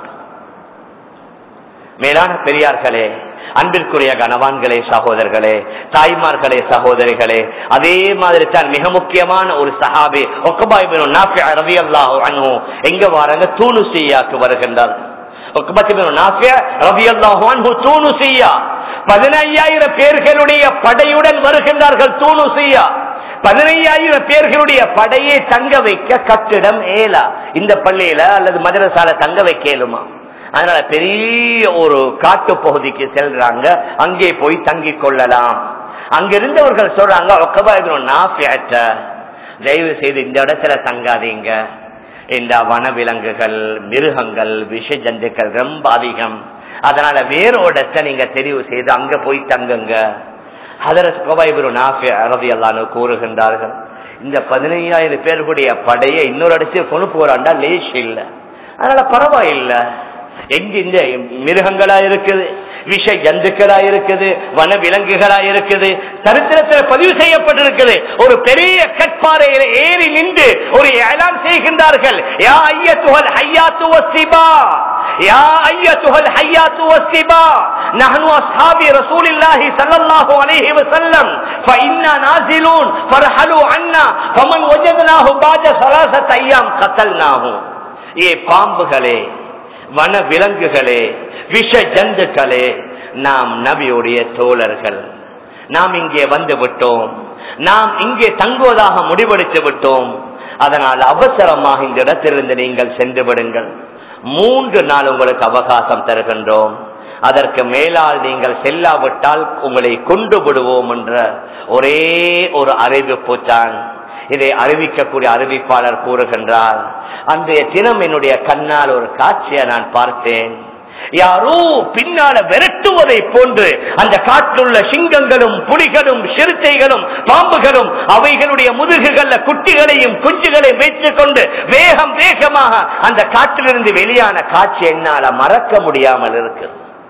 மேலான பெரியார்களே, அன்பிற்குரிய கணவான்களே, சகோதரர்களே, தாய்மார்களே, சகோதரிகளே, அதே மாதிரி தான் மிக முக்கியமான ஒரு சஹாபி உக்பா இப்னு நாஃபி ரலியல்லாஹு அன்ஹு எங்க வராங்க? தூனுசியாக்கு வருகின்றார். உக்பா இப்னு நாஃபி ரலியல்லாஹு அன்ஹு தூனுசியா 15,000 பேர்களுடைய படையுடன் வருகின்றார்கள். தூனுசியா 15,000 பேர்களுடைய படையை தங்க வைக்க கட்டிடம் ஏலா. இந்த பள்ளியில அல்லது மதரசால தங்க வைக்க இயலுமா? அதனால பெரிய ஒரு காட்டு பகுதிக்கு செல்றாங்க, அங்கே போய் தங்கிக் கொள்ளலாம். அங்கிருந்தவர்கள் சொல்றாங்க, தயவு செய்து இந்த இடத்துல தங்காதீங்க, இந்த வனவிலங்குகள், மிருகங்கள், விஷ ஜந்துக்கள் ரொம்ப அதிகம், அதனால வேறோட இடத்தை நீங்க தெரிவு செய்து அங்க போய் தங்குங்க. ஹதரத் உக்பா இப்னு நாஃபி ரலியல்லாஹு அன்ஹு கூறுகின்றார்கள், இந்த 15,000 பேர்களுடைய படையை இன்னொரு இடத்துக்கு கொண்டு போறாண்டா லேஷ் இல்லை, அதனால பரவாயில்லை. எங்க இந்த மிருகங்களா இருக்குது, விஷ ஜந்துக்களா இருக்குது, வன விலங்குகளா இருக்குது, சரித்திரத்தில் பதிவு செய்யப்பட்டிருக்கிறது. ஒரு பெரிய கற்பாறையில ஏறி நின்று ஒரு ஏலாம் செய்கின்றார்கள், யா அய்யத்துஹல் ஹய்யாத்து வஸ்ஸிபா, யா அய்யத்துஹல் ஹய்யாத்து வஸ்ஸிபா, நஹ்னு அஸ்ஹாபி ரசூலில்லாஹி ஸல்லல்லாஹு அலைஹி வஸல்லம் ஃபஇன்னா நாஸிலூன் ஃபர்ஹலு அன்னா ஃபமன் வஜத்னாஹு பாத ஸலாஸத் அய்யாம் கத்தல்னாஹு. ஏ பாம்புகளே, வன விலங்குகளே, விஷ ஜந்துக்களே, நாம் நபியுடைய தோழர்கள், நாம் இங்கே வந்து விட்டோம், நாம் இங்கே தங்குவதாக முடிவெடுத்து விட்டோம், அதனால் அவசரமாக இந்த இடத்திலிருந்து நீங்கள் சென்று விடுங்கள், 3 நாள் உங்களுக்கு அவகாசம் தருகின்றோம், அதற்கு மேலால் நீங்கள் செல்லாவிட்டால் உங்களை கொண்டு விடுவோம் என்ற ஒரே ஒரு அறிவிப்பு தான். இதை அறிவிக்கக்கூடிய அறிவிப்பாளர் கூறுகின்றார், அன்றைய தினம் என்னுடைய கண்ணால் ஒரு காட்சியை நான் பார்த்தேன். யாரோ பின்னால விரட்டுவதை போன்று அந்த காற்றுள்ள சிங்கங்களும் புலிகளும் சிறுத்தைகளும் பாம்புகளும் அவைகளுடைய முதுகுகள்ல குட்டிகளையும் குஞ்சுகளையும் வைத்துக் கொண்டு வேகம் வேகமாக அந்த காற்றிலிருந்து வெளியான காட்சி என்னால மறக்க முடியாமல் இருக்கு.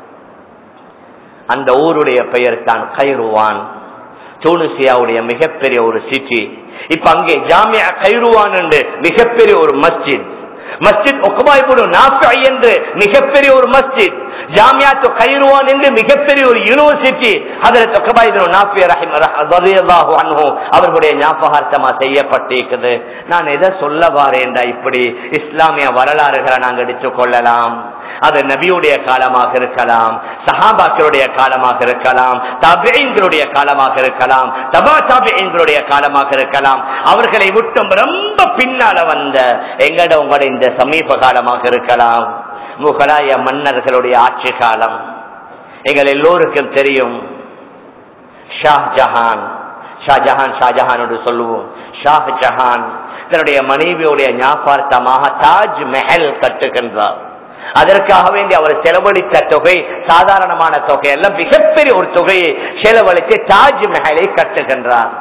அந்த ஊருடைய பெயர் தான் கைருவான், தூனிசியாவுடைய மிகப்பெரிய ஒரு சிட்டி. இப்ப அங்கே ஜாமியா கைருவான் என்று மிகப்பெரிய ஒரு மஸ்ஜித், மஸ்ஜித் உக்பா இப்னு நாஃபி என்று மிகப்பெரிய ஒரு மஸ்ஜித், ஜாமியாத்து கைருவான் என்று மிகப்பெரிய ஒரு யூனிவர்சிட்டி ஹஜ்ரத் உக்பா இப்னு நாஃபி ரலியல்லாஹு அன்ஹு அவர்களுடைய ஞாபகார்த்தமா செய்யப்பட்டிருக்குது. நான் எதை சொல்ல வாரேன்டா, இப்படி இஸ்லாமிய வரலாறுகளை நாங்கள் எடுத்துக் கொள்ளலாம். அது நபியுடைய காலமாக இருக்கலாம், சஹாபாக்களுடைய காலமாக இருக்கலாம், தாபிஈன்களுடைய காலமாக இருக்கலாம், தபா தாபிஈன்களுடைய காலமாக இருக்கலாம், அவர்களை விட்டும் ரொம்ப பின்னால வந்த எங்கட உங்களோட இந்த சமீப காலமாக இருக்கலாம், முகலாய மன்னர்களுடைய ஆட்சி காலம். எங்கள் எல்லோருக்கும் தெரியும், ஷாஜஹான் என்று சொல்லுவோம். ஷாஜஹான் தன்னுடைய மனைவியுடைய ஞாபகார்த்தமாக தாஜ் மஹல் கட்டுகின்றார். அதற்காக வேண்டி அவர் செலவழித்த தொகை சாதாரணமான தொகை அல்ல, மிகப்பெரிய ஒரு தொகையை செலவழித்து தாஜ் மஹலை கட்டுகின்றார்.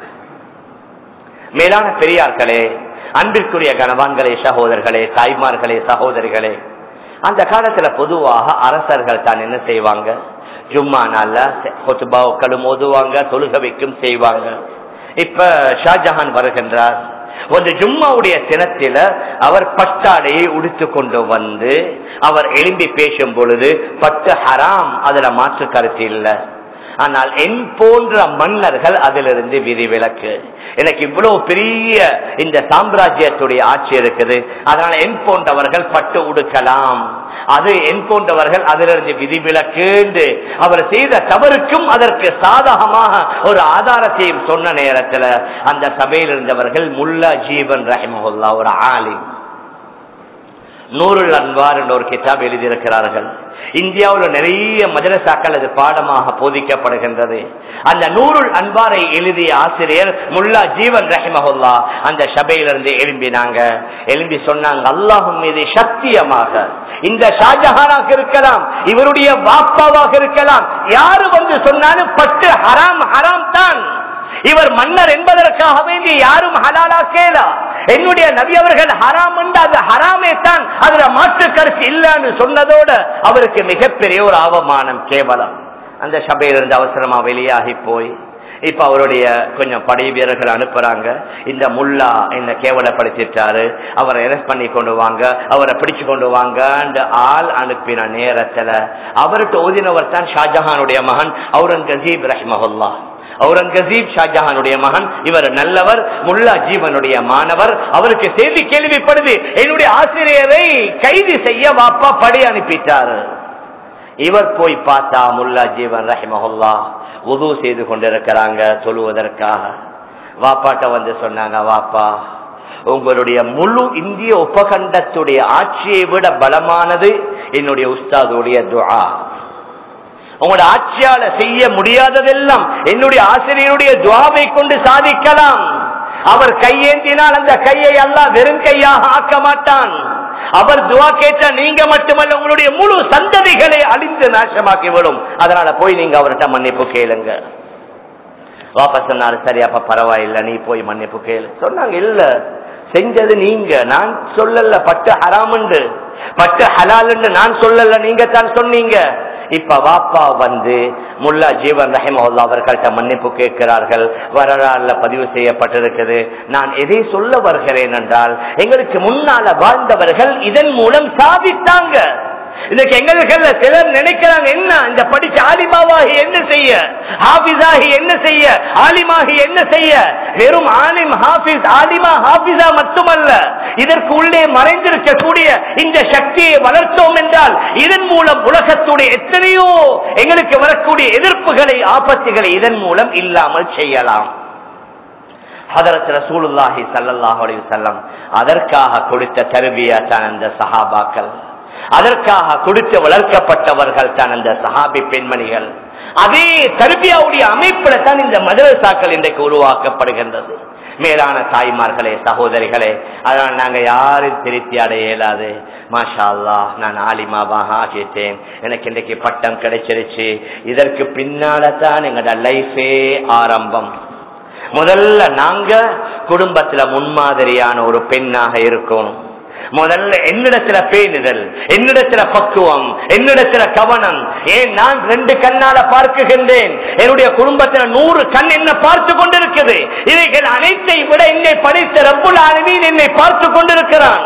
மேலான பெரியார்களே, அன்பிற்குரிய கணவான்களே, சகோதரர்களே, தாய்மார்களே, சகோதரிகளே, அந்த காலத்துல பொதுவாக அரசர்கள் தான் என்ன செய்வாங்க, ஜும்மா நாள்ல ஹுத்பாக்களும் ஓதுவாங்க, தொழுக வைக்கும் செய்வாங்க. இப்ப ஷாஜஹான் வருகின்றார். ஒரு ஜும்மாவுடைய தினத்தில அவர் பட்டாடையை உடுத்து கொண்டு வந்து அவர் எழும்பி பேசும் பொழுது பட்டு ஹராம், அதுல மாற்று கருத்து இல்லை. ஆனால் என் போன்ற மன்னர்கள் அதிலிருந்து விதிவிலக்கு. எனக்கு இவ்வளவு பெரிய இந்த சாம்ராஜ்யத்துடைய ஆட்சி இருக்குது, அதனால என் போன்றவர்கள் பட்டு உடுக்கலாம், அது என் போன்றவர்கள் அதிலிருந்து விதிவிலக்கு என்று அவர் செய்த தவறுக்கும் அதற்கு சாதகமாக ஒரு ஆதாரத்தையும் சொன்ன நேரத்தில் அந்த சபையில் இருந்தவர்கள் முல்லா ஜீவன் ரஹிமஹுல்லா ஒரு ஆலிம், நூருல் அன்வார் என்ற ஒரு கிதாப் எழுதியிருக்கிறார்கள். இந்தியாவில் நிறைய மதரசாக்கள் அது பாடமாக போதிக்கப்படுகின்றது. அந்த நூருல் அன்வாரை எழுதிய ஆசிரியர் முல்லா ஜீவன் ரஹிமஹுல்லா அந்த சபையிலிருந்து எழும்பினாங்க. எழும்பி சொன்னாங்க, அல்லாஹ்வின் மீது சத்தியமாக இந்த ஷாஜஹானாக இருக்கலாம், இவருடைய பாப்பாவாக இருக்கலாம், யாரு வந்து சொன்னாலும் பட்டு ஹராம் ஹராம் தான். இவர் மன்னர் என்பதற்காக வேண்டி யாரும் ஹலாலாக்கேலா. என்னுடைய நபி அவர்கள் ஹராம் என்று அது ஹராமே தான், அதுல மாற்று கருத்து இல்லைன்னு சொன்னதோடு அவருக்கு மிகப்பெரிய ஒரு அவமானம், கேவலம். அந்த சபையிலிருந்து அவசரமா வெளியாகி போய் இப்ப அவருடைய கொஞ்சம் படை வீரர்கள் அனுப்புறாங்க. இந்த முல்லா இந்த கேவலப்படுத்திட்டாரு, அவரை அரெஸ்ட் பண்ணி கொண்டு வாங்க, அவரை பிடிச்சு கொண்டு வாங்க ஆள் அனுப்பின நேரத்துல அவருக்கு ஓதினவர் தான் ஷாஜஹானுடைய மகன் அவுரங்கசீப் ரஹ்மஹுல்லா. அவுரங்கசீப் ஷாஜஹானுடைய மகன், இவர் நல்லவர், முல்லா ஜீவனுடைய மாணவர். அவருக்கு செய்தி கேள்விப்படுது, என்னுடைய ஆசிரியரை கைது செய்ய வாப்பா படை அனுப்பிட்டாரு. இவர் போய் பார்த்தா முல்லா ஜீவன் ரஹிமஹுல்லா வுது செய்து கொண்டிருக்கிறாங்க தொழுவதற்காக. வாப்பாட்ட வந்து சொன்னாங்க, வாப்பா உங்களுடைய முழு இந்திய உபகண்டத்துடைய ஆட்சியை விட பலமானது என்னுடைய உஸ்தாதுடைய துஆ. உங்களோட ஆட்சியால செய்ய முடியாததெல்லாம் என்னுடைய ஆசிரியருடைய துஆவை கொண்டு சாதிக்கலாம். அவர் கையேந்தினால் அந்த கையை அல்லாஹ் வெறும் கையாக ஆக்க மாட்டான். அவர் துஆ கேட்ட நீங்க மட்டுமல்ல உங்களுடைய முழு சந்ததிகளை அழித்து நாசமாக்கி விடும். அதனால போய் நீங்க அவர்கிட்ட மன்னிப்பு கேளுங்க. வாபஸ் சொன்னாரு, சரி அப்ப பரவாயில்ல, நீ போய் மன்னிப்பு கேளு. சொன்னாங்க, இல்ல செஞ்சது நீங்க, நான் சொல்லல. பட்டு ஹராமுண்டு பட்டு ஹலாலுன்னு நான் சொல்லல, நீங்க தான் சொன்னீங்க. இப்ப வாப்பா வந்து முல்லா ஜீவன் ரஹிமஹுல்லாஹ் அவர்கள்ட்ட மன்னிப்பு கேட்கிறார்கள். வரலாறுல பதிவு செய்யப்பட்டிருக்குது. நான் எதை சொல்ல வருகிறேன் என்றால், எங்களுக்கு முன்னால வாழ்ந்தவர்கள் இதன் மூலம் சாதித்தாங்க. இன்னைக்கு எங்களுக்கு சிலர் நினைக்கிறாங்க, என்ன இந்த படிச்ச ஆலிமாவாகி என்ன செய்ய, ஹாபிஸாகி என்ன செய்ய, ஆலிமாகி என்ன செய்ய. வெறும் ஆலிம் ஹாபிஸ் ஆலிமா ஹாபிஸா மட்டுமல்ல, இதற்கு உள்ளே மறைந்திருக்கக்கூடிய இந்த சக்தியை வளர்த்தோம் என்றால் இதன் மூலம் உலகத்துடைய எத்தனையோ எங்களுக்கு வரக்கூடிய எதிர்ப்புகளை ஆபத்துகளை இதன் மூலம் இல்லாமல் செய்யலாம். ஹதரத் ரசூலுல்லாஹி ஸல்லல்லாஹு அலைஹி வஸல்லம் அதற்காக கொடுத்த தர்பியா தான் அந்த சஹாபாக்கள், அதற்காக கொடுத்து வளர்க்கப்பட்டவர்கள் தான் அந்த சஹாபி பெண்மணிகள். அதே தர்பியாவுடைய அமைப்புல தான் இந்த மதரசாக்கள் இன்றைக்கு உருவாக்கப்படுகின்றது. மேலான தாய்மார்களே, சகோதரிகளே, அதனால் நாங்க யாரும் திருப்தி அடைய இயலாது. மாஷா அல்லாஹ், நான் ஆலிமாவாக ஆகிட்டேன், எனக்கு இன்றைக்கு பட்டம் கிடைச்சிருச்சு. இதற்கு பின்னால தான் எங்களோட லைஃபே ஆரம்பம். முதல்ல நாங்க குடும்பத்துல முன்மாதிரியான ஒரு பெண்ணாக இருக்கணும். முதல்ல என்னிடத்துல பேணுதல், என்னிடத்துல பக்குவம், என்னிடத்துல கவனம். ஏன் நான் 2 கண்ணால பார்க்குகின்றேன், என்னுடைய குடும்பத்துல 100 கண் என்ன பார்த்து கொண்டிருக்குது. இவைகள் அனைத்தை விட என்னை படைத்த ரப்புல் ஆலமீன் என்னை பார்த்து கொண்டிருக்கிறான்.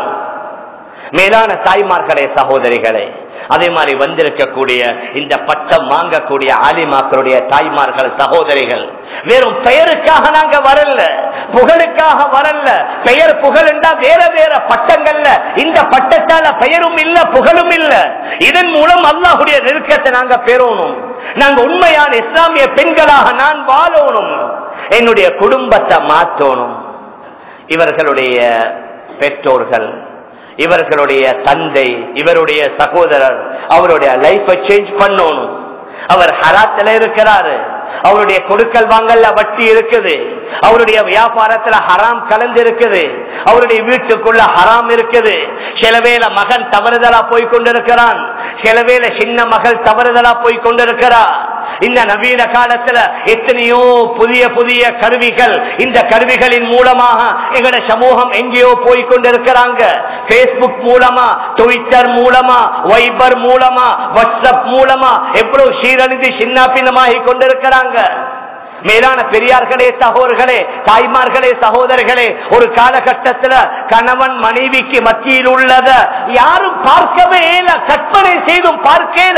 மேலான தாய்மார்களே, சகோதரிகளே, அதே மாதிரி வந்திருக்கக்கூடிய இந்த பட்டம் வாங்கக்கூடிய ஆலிமாக்களுடைய தாய்மார்கள், சகோதரிகள், வெறும் பெயருக்காக நாங்க வரல, புகழுக்காக வரல. பெயர் புகழ் என்றா வேற வேற பட்டங்கள்ல, இந்த பட்டத்தால பெயரும் இல்ல புகழும் இல்ல. இதன் மூலம் அல்லாஹ்வுடைய நெருக்கத்தை நாங்க பெறணும். நாங்க உண்மையான இஸ்லாமிய பெண்களாக நான் வாழணும், என்னுடைய குடும்பத்தை மாற்றணும். இவர்களுடைய பெற்றோர்கள், இவர்களுடைய தந்தை, இவருடைய சகோதரர், அவருடைய லைஃபை சேஞ்ச் பண்ணணும். அவர் ஹராத்துல இருக்கிறாரு, அவருடைய கொடுக்கல் வாங்கல்ல வட்டி இருக்குது, அவருடைய வியாபாரத்துல ஹராம் கலந்து இருக்குது, அவருடைய வீட்டுக்குள்ள ஹராம் இருக்குது. சில வேளை மகன் தவறுதலா போய் கொண்டிருக்கிறான், சில வேளை சின்ன மகள் தவறுதலா போய் கொண்டிருக்கிறார். இந்த நவீன காலத்துல எத்தனையோ புதிய புதிய கருவிகள், இந்த கருவிகளின் மூலமாக எங்களோட சமூகம் எங்கேயோ போய் கொண்டிருக்கிறாங்க. பேஸ்புக் மூலமா, ட்விட்டர் மூலமா, வைபர் மூலமா, வாட்ஸ்அப் மூலமா எவ்வளவு சீரழிந்து சின்னாபின்னமாகி கொண்டிருக்கிறாங்க. மேலான பெரியார்களே, சகோதரர்களே, தாய்மார்களே, சகோதரர்களே, ஒரு காலகட்டத்துல கணவன் மனைவிக்கு மத்தியில் உள்ளத யாரும் பார்க்கவே இல்ல, கற்பனை செய்தும் பார்க்கல.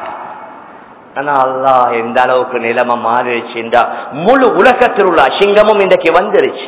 ஆனா அல்லாஹ் எந்த அளவுக்கு நிலைமை மாறிடுச்சுண்டா, முழு உலகத்தில் உள்ள அசிங்கமும் இன்றைக்கு வந்துருச்சு.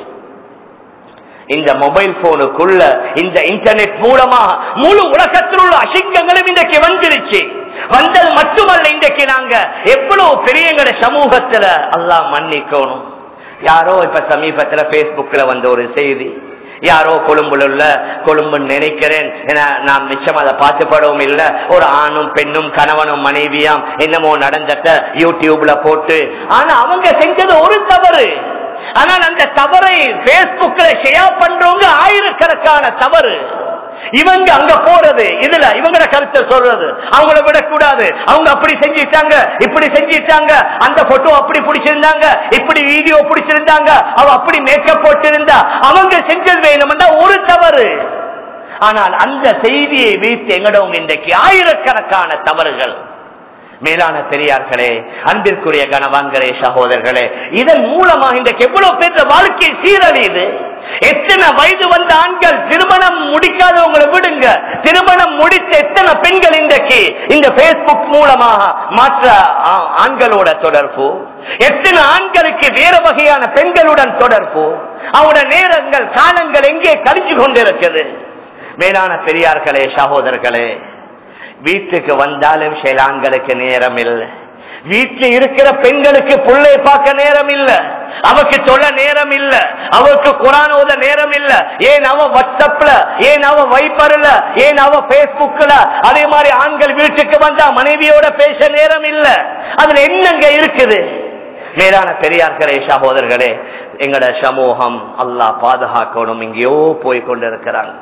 இந்த மொபைல் போனுக்குள்ள, இந்த இன்டர்நெட் மூலமா முழு உலகத்தில் உள்ள அசிங்கங்களும் இன்றைக்கு வந்துருச்சு. வந்தது மட்டுமல்ல, இன்றைக்கு நாங்க எவ்வளவு பெரியங்கட சமூகத்துல அல்லாஹ் மன்னிக்கணும். யாரோ இப்ப சமீபத்துல பேஸ்புக்ல வந்த ஒரு செய்தி, யாரோ கொழும்புன்னு நினைக்கிறேன், நான் மிச்சம் அதை பார்த்துப்படவும் இல்லை, ஒரு ஆணும் பெண்ணும் கணவனும் மனைவியாம் என்னமோ நடந்தத யூடியூப்ல போட்டு. ஆனா அவங்க செஞ்சது ஒரு தவறு. ஆனால் அந்த தவறை பேஸ்புக்ல ஷேர் பண்றவங்க ஆயிரக்கணக்கான தவறு. இவங்க அங்க போறது, இதுல இவங்கள கருத்தை சொல்றது, அவங்கள விடக்கூடாது, அவங்க அப்படி செஞ்சிட்டாங்க, இப்படி செஞ்சிட்டாங்க, அந்த போட்டோ அப்படி பிடிச்சிருந்தாங்க, இப்படி வீடியோ பிடிச்சிருந்தாங்க, அவ அப்படி மேக்கப் போட்டிருந்தா, அவங்க செஞ்சது வேணும்னா ஒரு தவறு. ஆனால் அந்த செய்தியை வைத்து எங்கடவங்க இன்றைக்கு ஆயிரக்கணக்கான தவறுகள். மேலான பெரியார்களே, அன்பிற்குரிய கணவான்களே, சகோதரர்களே, இதன் மூலமாக இன்றைக்கு எவ்வளவு பேர் வாழ்க்கை சீரழியுது. எத்தனை வயது வந்த ஆண்கள், திருமணம் முடிக்காதவங்களை விடுங்க, திருமணம் முடித்த எத்தனை பெண்கள் இன்றைக்கு இந்த பேஸ்புக் மூலமாக மற்ற ஆண்களோட தொடர்பு, எத்தனை ஆண்களுக்கு வேற வகையான பெண்களுடன் தொடர்பு, அவருடைய நேரங்கள் காலங்கள் எங்கே கழிஞ்சு கொண்டிருக்கிறது. மேலான பெரியார்களே, சகோதரர்களே, வீட்டுக்கு வந்தாலும் சில ஆண்களுக்கு நேரம் இல்லை, வீட்டில் இருக்கிற பெண்களுக்கு புள்ளை பார்க்க நேரம் இல்ல, அவக்கு சொல்ல நேரம் இல்ல, அவருக்கு குர்ஆன் ஓத நேரம் இல்ல. ஏன் அவ வாட்ஸ்அப்ல, ஏன் அவ வைபர்ல, ஏன் அவ பேஸ்புக்ல. அதே மாதிரி ஆண்கள் வீட்டுக்கு வந்தா மனைவியோட பேச நேரம் இல்ல. அதுல என்னங்க இருக்குது? மேலான பெரியார்களே, சகோதரர்களே, எங்கட சமூகம் அல்லாஹ் பாதுகாக்கணும், எங்கேயோ போய் கொண்டிருக்கிறாங்க.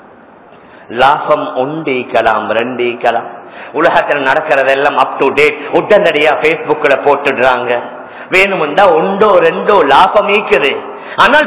லாபம் ஒண்டிக்கலாம், ரெண்டிக்கலாம். உலகத்தில் நடக்கிறதெல்லாம் அப் டு டேட் உடனடியா பேஸ்புக்ல போட்டுடுறாங்க. வேணும்டா ஒன்றோ ரெண்டோ லாபம் ஈக்குது, ஆனால்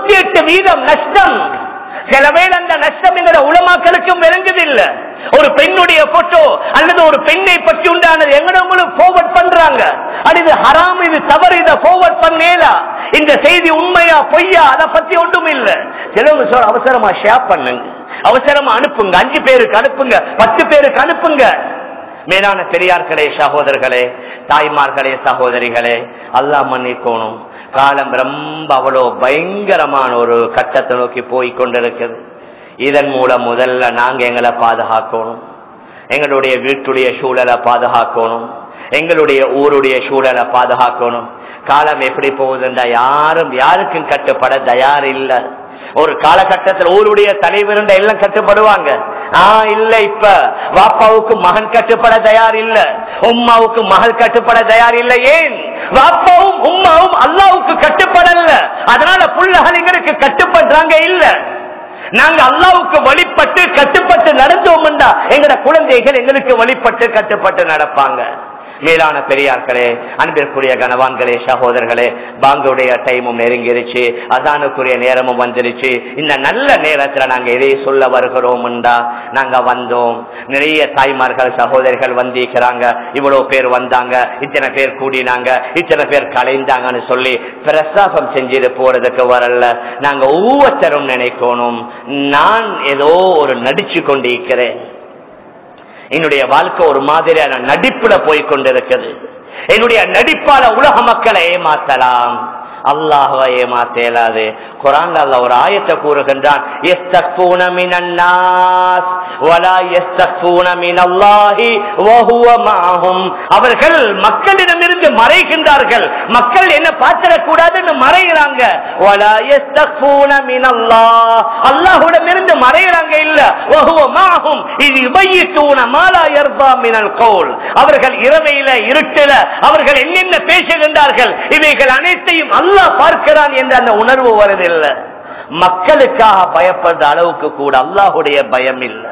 98% நஷ்டம். சில வேளை அந்த நஷ்டம் என்ற உலமாக்களுக்கும் விளங்குதில்லை. ஒரு பெண்ணுடைய போட்டோ அல்லது ஒரு பெண்ணை பற்றி உண்டானது எங்களும் forward பண்றாங்க. அது ஹராம், இது தவறு, இதை forward பண்ணேலா, இந்த செய்தி உண்மையா பொய்யா அதை பத்தி ஒன்றும் இல்லை. சிலவங்க சொல்ற அவசரமா ஷேர் பண்ணுங்க, அவசரமா அனுப்புங்க, 5 பேருக்கு அனுப்புங்க, 10 பேருக்கு அனுப்புங்க. மேலான பெரியார்களே, சகோதரர்களே, தாய்மார்களே, சகோதரிகளே, அல்லாஹ் மன்னிக்கணும். காலம் ரொம்ப அவ்வளோ பயங்கரமான ஒரு கட்டத்தை நோக்கி போய் கொண்டிருக்குது. இதன் மூலம் முதல்ல நாங்க எங்களை பாதுகாக்கணும், எங்களுடைய வீட்டுடைய சூழலை பாதுகாக்கணும், எங்களுடைய ஊருடைய சூழலை பாதுகாக்கணும். காலம் எப்படி போகுதுன்றா யாரும் யாருக்கும் கட்டுப்பட தயார் இல்லை. ஒரு காலகட்டத்தில் ஊருடைய தலைவர் எல்லாம் கட்டுப்படுவாங்க. இல்ல, இப்ப வாப்பாவுக்கு மகன் கட்டுப்பட தயார் இல்ல, உம்மாவுக்கு மகள் கட்டுப்பட தயார் இல்லை. ஏன்? வாப்பாவும் உம்மாவும் அல்லாவுக்கு கட்டுப்படல, அதனால புள்ளகள் எங்களுக்கு கட்டுப்படுறாங்க இல்ல. நாங்க அல்லாவுக்கு வழிபட்டு கட்டுப்பட்டு நடந்தோம்டா எங்கட குழந்தைகள் எங்களுக்கு வழிபட்டு கட்டுப்பட்டு நடப்பாங்க. மேலான பெரியார்களே, அன்பிற்குரிய கணவான்களே, சகோதரர்களே, பாங்குடைய டைமும் நெருங்கிருச்சு, அதானுக்குரிய நேரமும் வந்துருச்சு. இந்த நல்ல நேரத்துல நாங்க எதை சொல்ல வருகிறோம்டா, நாங்க வந்தோம், நிறைய தாய்மார்கள் சகோதரிகள் வந்திருக்கிறாங்க, இவ்வளவு பேர் வந்தாங்க, இத்தனை பேர் கூடினாங்க, இத்தனை பேர் கலைந்தாங்கன்னு சொல்லி பிரசாபம் செஞ்சுட்டு போறதுக்கு வரல. நாங்க ஒவ்வொருத்தரும் நினைக்கணும், நான் ஏதோ ஒரு நடிச்சு கொண்டிருக்கிறேன், என்னுடைய வாழ்க்கை ஒரு மாதிரியான நடிப்புல போய் கொண்டிருக்கிறது, என்னுடைய நடிப்பால உலக மக்களை ஏமாத்தலாம், அல்லாஹ்வை ஏமாத்த இயலாது. குர்ஆன்ல அல்லாஹ் ஒரு ஆயத்தை கூறுகின்றான், யஸ்தக்ஃபூன மினன்னாஸ் வலா யஸ்தக்ஃபூன மினல்லாஹி வஹுவ மஅஹும். அவர்கள் மக்களிடமிருந்து மறைகின்றார்கள், மக்கள் என்ன பார்த்திட கூடாதுன்னு மறைகிறாங்க. வலா யஸ்தக்ஃபூன மினல்லாஹ், அல்லாஹ்விடமிருந்து மறைகிறாங்க இல்ல. வஹுவ மஅஹும் இது யுபய்யிதூன மா லா யர்தா மினல் கௌல். அவர்கள் இரவையில இருட்டில அவர்கள் என்னென்ன பேசுகின்றார்கள், இவைகள் அனைத்தையும் அல்லாஹ் பார்க்கிறான் என்ற அந்த உணர்வு வருதில்லை. மக்களுக்காக பயப்படுற அளவுக்கு கூட அல்லாஹுடைய பயம் இல்லை.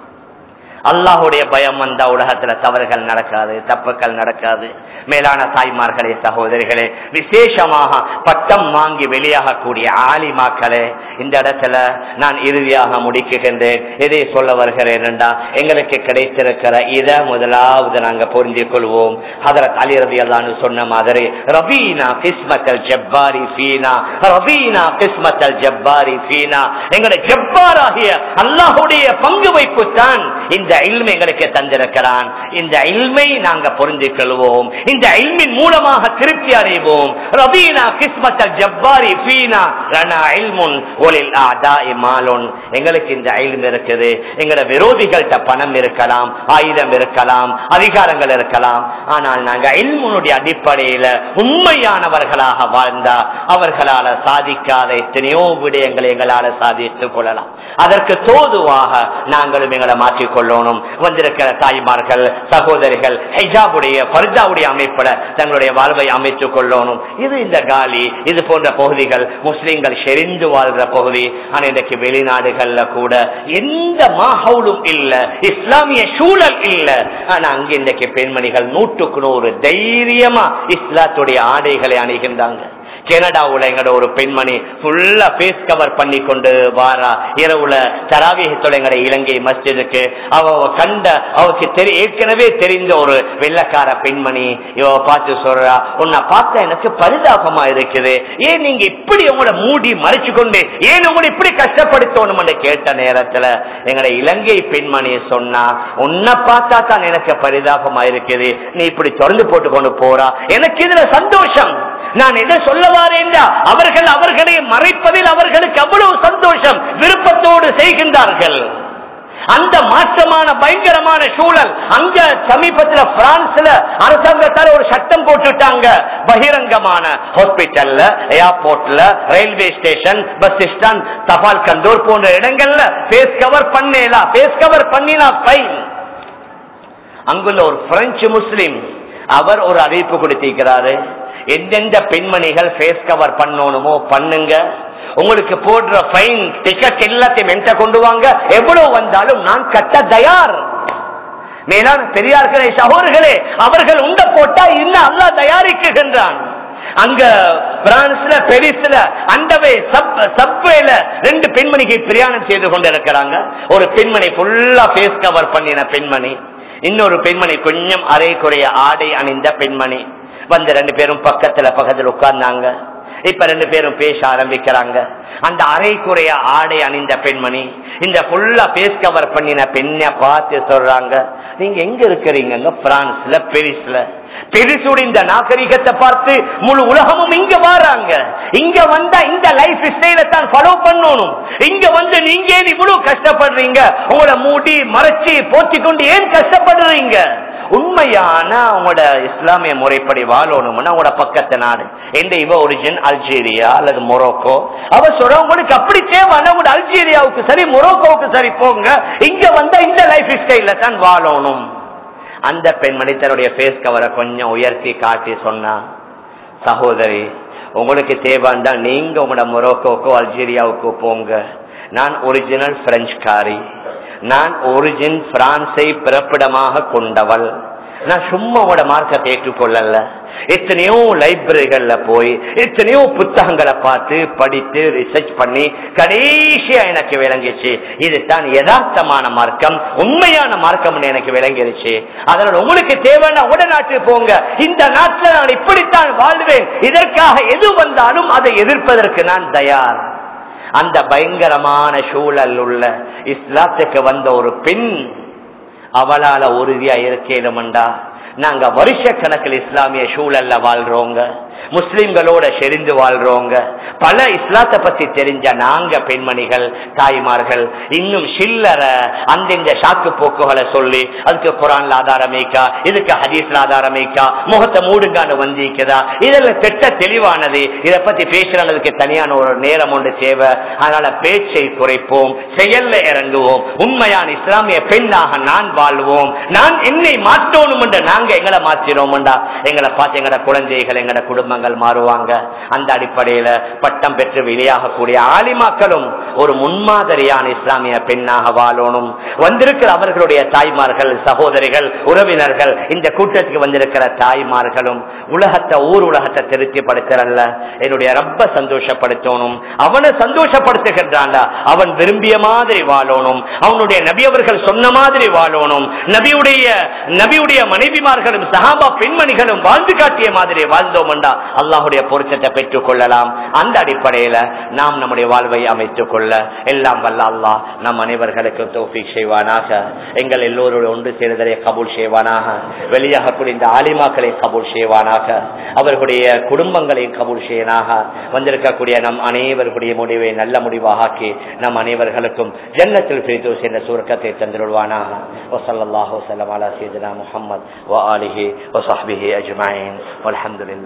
அல்லாஹுடைய பயம் வந்தா உலகத்துல தவறுகள் நடக்காது, தப்புக்கள் நடக்காது. மேலான தாய்மார்களே, சகோதரிகளே, விசேஷமாக பட்டம் வாங்கி வெளியாகக்கூடிய ஆலிமாக்களே, இந்த இடத்துல நான் இறுதியாக முடிக்குகின்றேன். எதை சொல்ல வருகிறேன் என்றா, எங்களுக்கு கிடைத்திருக்கிற இதை முதலாவது நாங்க புரிந்து கொள்வோம். ஹதரத் அலி ரலியல்லாஹு அன்ஹு சொன்ன மாதிரி, ரபீனா கிஸ்மத்தல் ஜப்பாரி ஃபீனா, ரபீனா கிஸ்மத்தல் ஜப்பாரி ஃபீனா, எங்களுடைய ஜப்பாராகிய அல்லாஹ்வுடைய பங்கு வைப்பு தான் இந்த இல்மை எங்களுக்கு தந்திருக்கிறான். இந்த இல்மை நாங்க புரிந்து கொள்வோம், இந்த இல்மின் மூலமாக திருப்தி அடைவோம். ரபீனா கிஸ்மத்தல் ஜப்பாரி ஃபீனா லனா இல்முன் வலில் ஆதாஇ மாலுன். எங்களுக்கு இந்த இல்ம் இருக்குது. எங்களோட விரோதிகள்கிட்ட பணம் இருக்கலாம், ஆயுதம் இருக்கலாம், அதிகாரங்கள் இருக்கலாம், ஆனால் நாங்க இல்முனுடைய அடிப்படையில உண்மையானவர்களாக வாழ்ந்தா அவர்களால சாதிக்காத எத்தனையோ விடயங்களை எங்களால சாதித்துக் கொள்ளலாம். அதற்கு தோதுவாக நாங்களும் எங்களை மாற்றிக்கொள்ளணும். வந்திருக்கிற தாய்மார்கள் சகோதரிகள் ஹிஜாபுடைய பர்தாவுடைய அமைப்புல தங்களுடைய வாழ்வை அமைத்துக் கொள்ளணும். இது இந்த காலி இது போன்ற பகுதிகள் முஸ்லிம்கள் செறிந்து வாழ்கிற பகுதி. ஆனா இன்றைக்கு வெளிநாடுகள்ல கூட எந்த மாஹவுலும் இல்ல, இஸ்லாமிய சூழல் இல்ல. ஆனா அங்க இன்றைக்கு பெண்மணிகள் 100க்கு 100 தைரியமா இஸ்லாத்துடைய ஆடைகளை அணிகின்றாங்க. கனடாவுல எங்கட ஒரு பெண்மணி ஃபுல்லா ஃபேஸ் கவர் பண்ணி கொண்டு வாரா. இரவுல தராவீஹ் தொழுகிற இலங்கை மஸ்ஜிதுக்கு அவ கண்ட அவருக்கு ஏற்கனவே தெரிந்த ஒரு வெள்ளக்கார பெண்மணி இவ பார்த்து சொல்றா, உன்னை பார்த்தா எனக்கு பரிதாபமா இருக்குது, ஏன் நீங்க இப்படி உங்களோட மூடி மறைச்சு கொண்டு ஏன் உங்களை இப்படி கஷ்டப்படுத்தணும்னு கேட்ட நேரத்துல எங்கட இலங்கை பெண்மணி சொன்னா, உன்னை பார்த்தா தான் எனக்கு பரிதாபமா இருக்குது, நீ இப்படி திறந்து போட்டு கொண்டு போறா, எனக்கு இதுல சந்தோஷம். நான் என்ன சொல்ல வாரேன், அவர்கள் அவர்களை மறைப்பதில் அவர்களுக்கு அவ்வளவு சந்தோஷம், விருப்பத்தோடு செய்கின்றார்கள். அந்த மாற்றமான பயங்கரமான சூழல் அங்க சமீபத்துல பிரான்ஸ்ல அரசாங்கத்தால ஒரு சட்டம் போட்டுட்டாங்க. பகிரங்கமான ஹாஸ்பிட்டல்ல, ஏர்போர்ட்ல, ரயில்வே ஸ்டேஷன், பஸ் ஸ்டாண்ட், தபால் கந்தூர் போன்ற இடங்கள்ல ஃபேஸ் கவர் பண்ணலாம். ஃபேஸ் கவர் பண்ணினா ஃபைன். அங்குள்ள ஒரு பிரெஞ்சு முஸ்லிம் அவர் ஒரு அறிவிப்பு கொடுத்திருக்கிறாரு, எந்தெந்த பெண்மணிகள் ஃபேஸ் கவர் பண்ணணுமோ பண்ணுங்க, உங்களுக்கு போடுற ஃபைன் டிக்கெட் எல்லாத்தையும் என்கிட்ட கொண்டு வாங்க, எவ்வளவு வந்தாலும் நான் கட்ட தயார். மேலான பெரியார்களே சகோதரர்களே, அவர்கள் உண்ட போட்டா இன்னும் அல்லாஹ் தயாரிக்கின்றான். அங்க பிரான்ஸ்ல பெரிஸ்ல அண்டவே சப்வேல 2 பெண்மணிக்கு பிரயாணம் செய்து கொண்டிருக்கிறாங்க. ஒரு பெண்மணி ஃபுல்லா ஃபேஸ் கவர் பண்ணின பெண்மணி, இன்னொரு பெண்மணி கொஞ்சம் அரை குறைய ஆடை அணிந்த பெண்மணி. வந்து 2 பேரும் பக்கத்துல உட்கார்ந்தாங்க. இப்ப 2 பேரும் பேச ஆரம்பிக்கிறாங்க. அந்த அரை குறைய ஆடை அணிந்த பெண்மணி இந்த ஃபுல்லா ஃபேஸ் கவர் பண்ணின பெண்ணை பார்த்து சொல்றாங்க, நீங்க எங்க இருக்கிறீங்க? பிரான்ஸ்ல பெரிஸ்ல. பெரிசுடைய இந்த நாகரிகத்தை பார்த்து முழு உலகமும் இங்க வராங்க. இங்க வந்தா இந்த லைஃப் ஸ்டைல தான் ஃபாலோ பண்ணணும். இங்க வந்து நீங்க ஏன் இவ்வளவு கஷ்டப்படுறீங்க? உங்களோட மூடி மறைச்சி போத்தி கொண்டு ஏன் கஷ்டப்படுறீங்க? உண்மையான உங்களோட இஸ்லாமிய முறைப்படி வாழணும்னா உங்களோட பக்கத்து நாடு எந்த இவ ஒரிஜின் அல்ஜீரியா அல்லது மொரோக்கோ, அவ சொல்ற உங்களுக்கு அப்படி தேவையான உங்களோட அல்ஜீரியாவுக்கு சரி மொரோக்கோவுக்கு சரி போங்க, இங்க வந்தா இந்த லைஃப் ஸ்டைல தான் வாழணும். அந்த பெண்மணி தன்னுடைய ஃபேஸ் கவரை கொஞ்சம் உயர்த்தி காட்டி சொன்னா, சகோதரி உங்களுக்கு தேவைன்னா நீங்க உங்களோட மொரோக்கோக்கோ அல்ஜீரியாவுக்கு போங்க, நான் ஒரிஜினல் பிரெஞ்சுக்காரி, நான் ஒரிஜின் பிரான்ஸை பிறப்பிடமாக கொண்டவள், நான் சும்மா உங்களோட மார்க்கத்தை ஏற்றுக்கொள்ளல. எத்தனையோ லைப்ரரிகள்ல போய் எத்தனையோ புத்தகங்களை பார்த்து படித்து ரிசர்ச் பண்ணி கடைசியா எனக்கு விளங்கிச்சு இதுதான் யதார்த்தமான மார்க்கம், உண்மையான மார்க்கம் எனக்கு விளங்கிருச்சு. அதனால உங்களுக்கு தேவையான உடனாட்டு போங்க, இந்த நாட்டில் நான் இப்படித்தான் வாழ்வேன், இதற்காக எது வந்தாலும் அதை எதிர்ப்பதற்கு நான் தயார். அந்த பயங்கரமான சூழல் உள்ள இஸ்லாத்துக்கு வந்த ஒரு பெண் அவளால உறுதியா இருக்கேனும்டா. நாங்க வருஷ கணக்கில் இஸ்லாமிய சூழல்ல வாழ்றோங்க, முஸ்லிம்களோட செறிந்து வாழ்றோங்க, பல இஸ்லாத்தை பத்தி தெரிஞ்ச நாங்க பெண்மணிகள் தாய்மார்கள் இன்னும் சில்லற அந்த சாக்கு போக்குகளை சொல்லி அதுக்கு குரான்ல ஆதாரமேக்கா, இதுக்கு ஹதீஸ்ல ஆதாரமேக்கா, முகத்தை மூடுங்காண்டு வந்திருக்குதா, இதெல்லாம் திட்ட தெளிவானது. இதை பத்தி பேசுறதுக்கு தனியான ஒரு நேரம் ஒன்று தேவை. அதனால பேச்சை குறைப்போம், செயல்ல இறங்குவோம், உண்மையான இஸ்லாமிய பெண்ணாக நான் வாழ்வோம். நான் என்னை மாற்றணும் என்று நாங்க எங்களை மாற்றினோம்டா எங்களை பார்த்து எங்களோட குழந்தைகள் எங்களோட குடும்பங்கள் மாறுவாங்க. அந்த அடிப்படையில பட்டம் பெற்று வெளியாகக்கூடிய ஆலிமாக்களும் ஒரு முன்மாதிரியான இஸ்லாமிய பெண்ணாக வாழணும். வந்திருக்கிற அவர்களுடைய தாய்மார்கள், சகோதரிகள், உறவினர்கள், இந்த கூட்டத்துக்கு வந்திருக்கிற தாய்மார்களும் உலகத்தை ஊர் உலகத்தை திருப்திப்படுத்தல, என்னுடைய ரப்ப சந்தோஷப்படுத்தணும், அவனை சந்தோஷப்படுத்துகின்றான், அவன் விரும்பிய மாதிரி வாழணும், அவனுடைய நபி அவர்கள் சொன்ன மாதிரி வாழணும், நபியுடைய மனைவிமார்களும் சஹாபா பெண்மணிகளும் வாழ்ந்து காட்டிய மாதிரி வாழ்ந்தோம் என்றா அல்லாஹுடைய பொருத்தத்தை பெற்றுக் கொள்ளலாம். அந்த அடிப்படையில நாம் நம்முடைய வாழ்வை அமைத்துக் கொள்ள எல்லாம் வல்ல அல்லாஹ் நம் அனைவர்களுக்கு தௌஃபீக் செய்வானாக. எங்கள் எல்லோருடைய ஒன்று சேருதலை கபூல் செய்வானாக. வெளியாகக்கூடிய இந்த ஆலிமாக்களை கபூல் செய்வானாக. அவர்களுடைய குடும்பங்களையும் கபூல் செய்வானாக. வந்திருக்கக்கூடிய நம் அனைவர்களுடைய முடிவை நல்ல முடிவாக ஆக்கி நம் அனைவர்களுக்கும் ஜன்னத்துல் ஃபிர்தௌஸ் என்ற சுவர்க்கத்தை தந்திருவானாக. வஸல்லல்லாஹு வஸல்லம் அலா சய்யிதினா முஹம்மத் வ ஆலிஹி வ ஸஹ்பிஹி அஜ்மஈன். வல்ஹம்துலில்லாஹ்.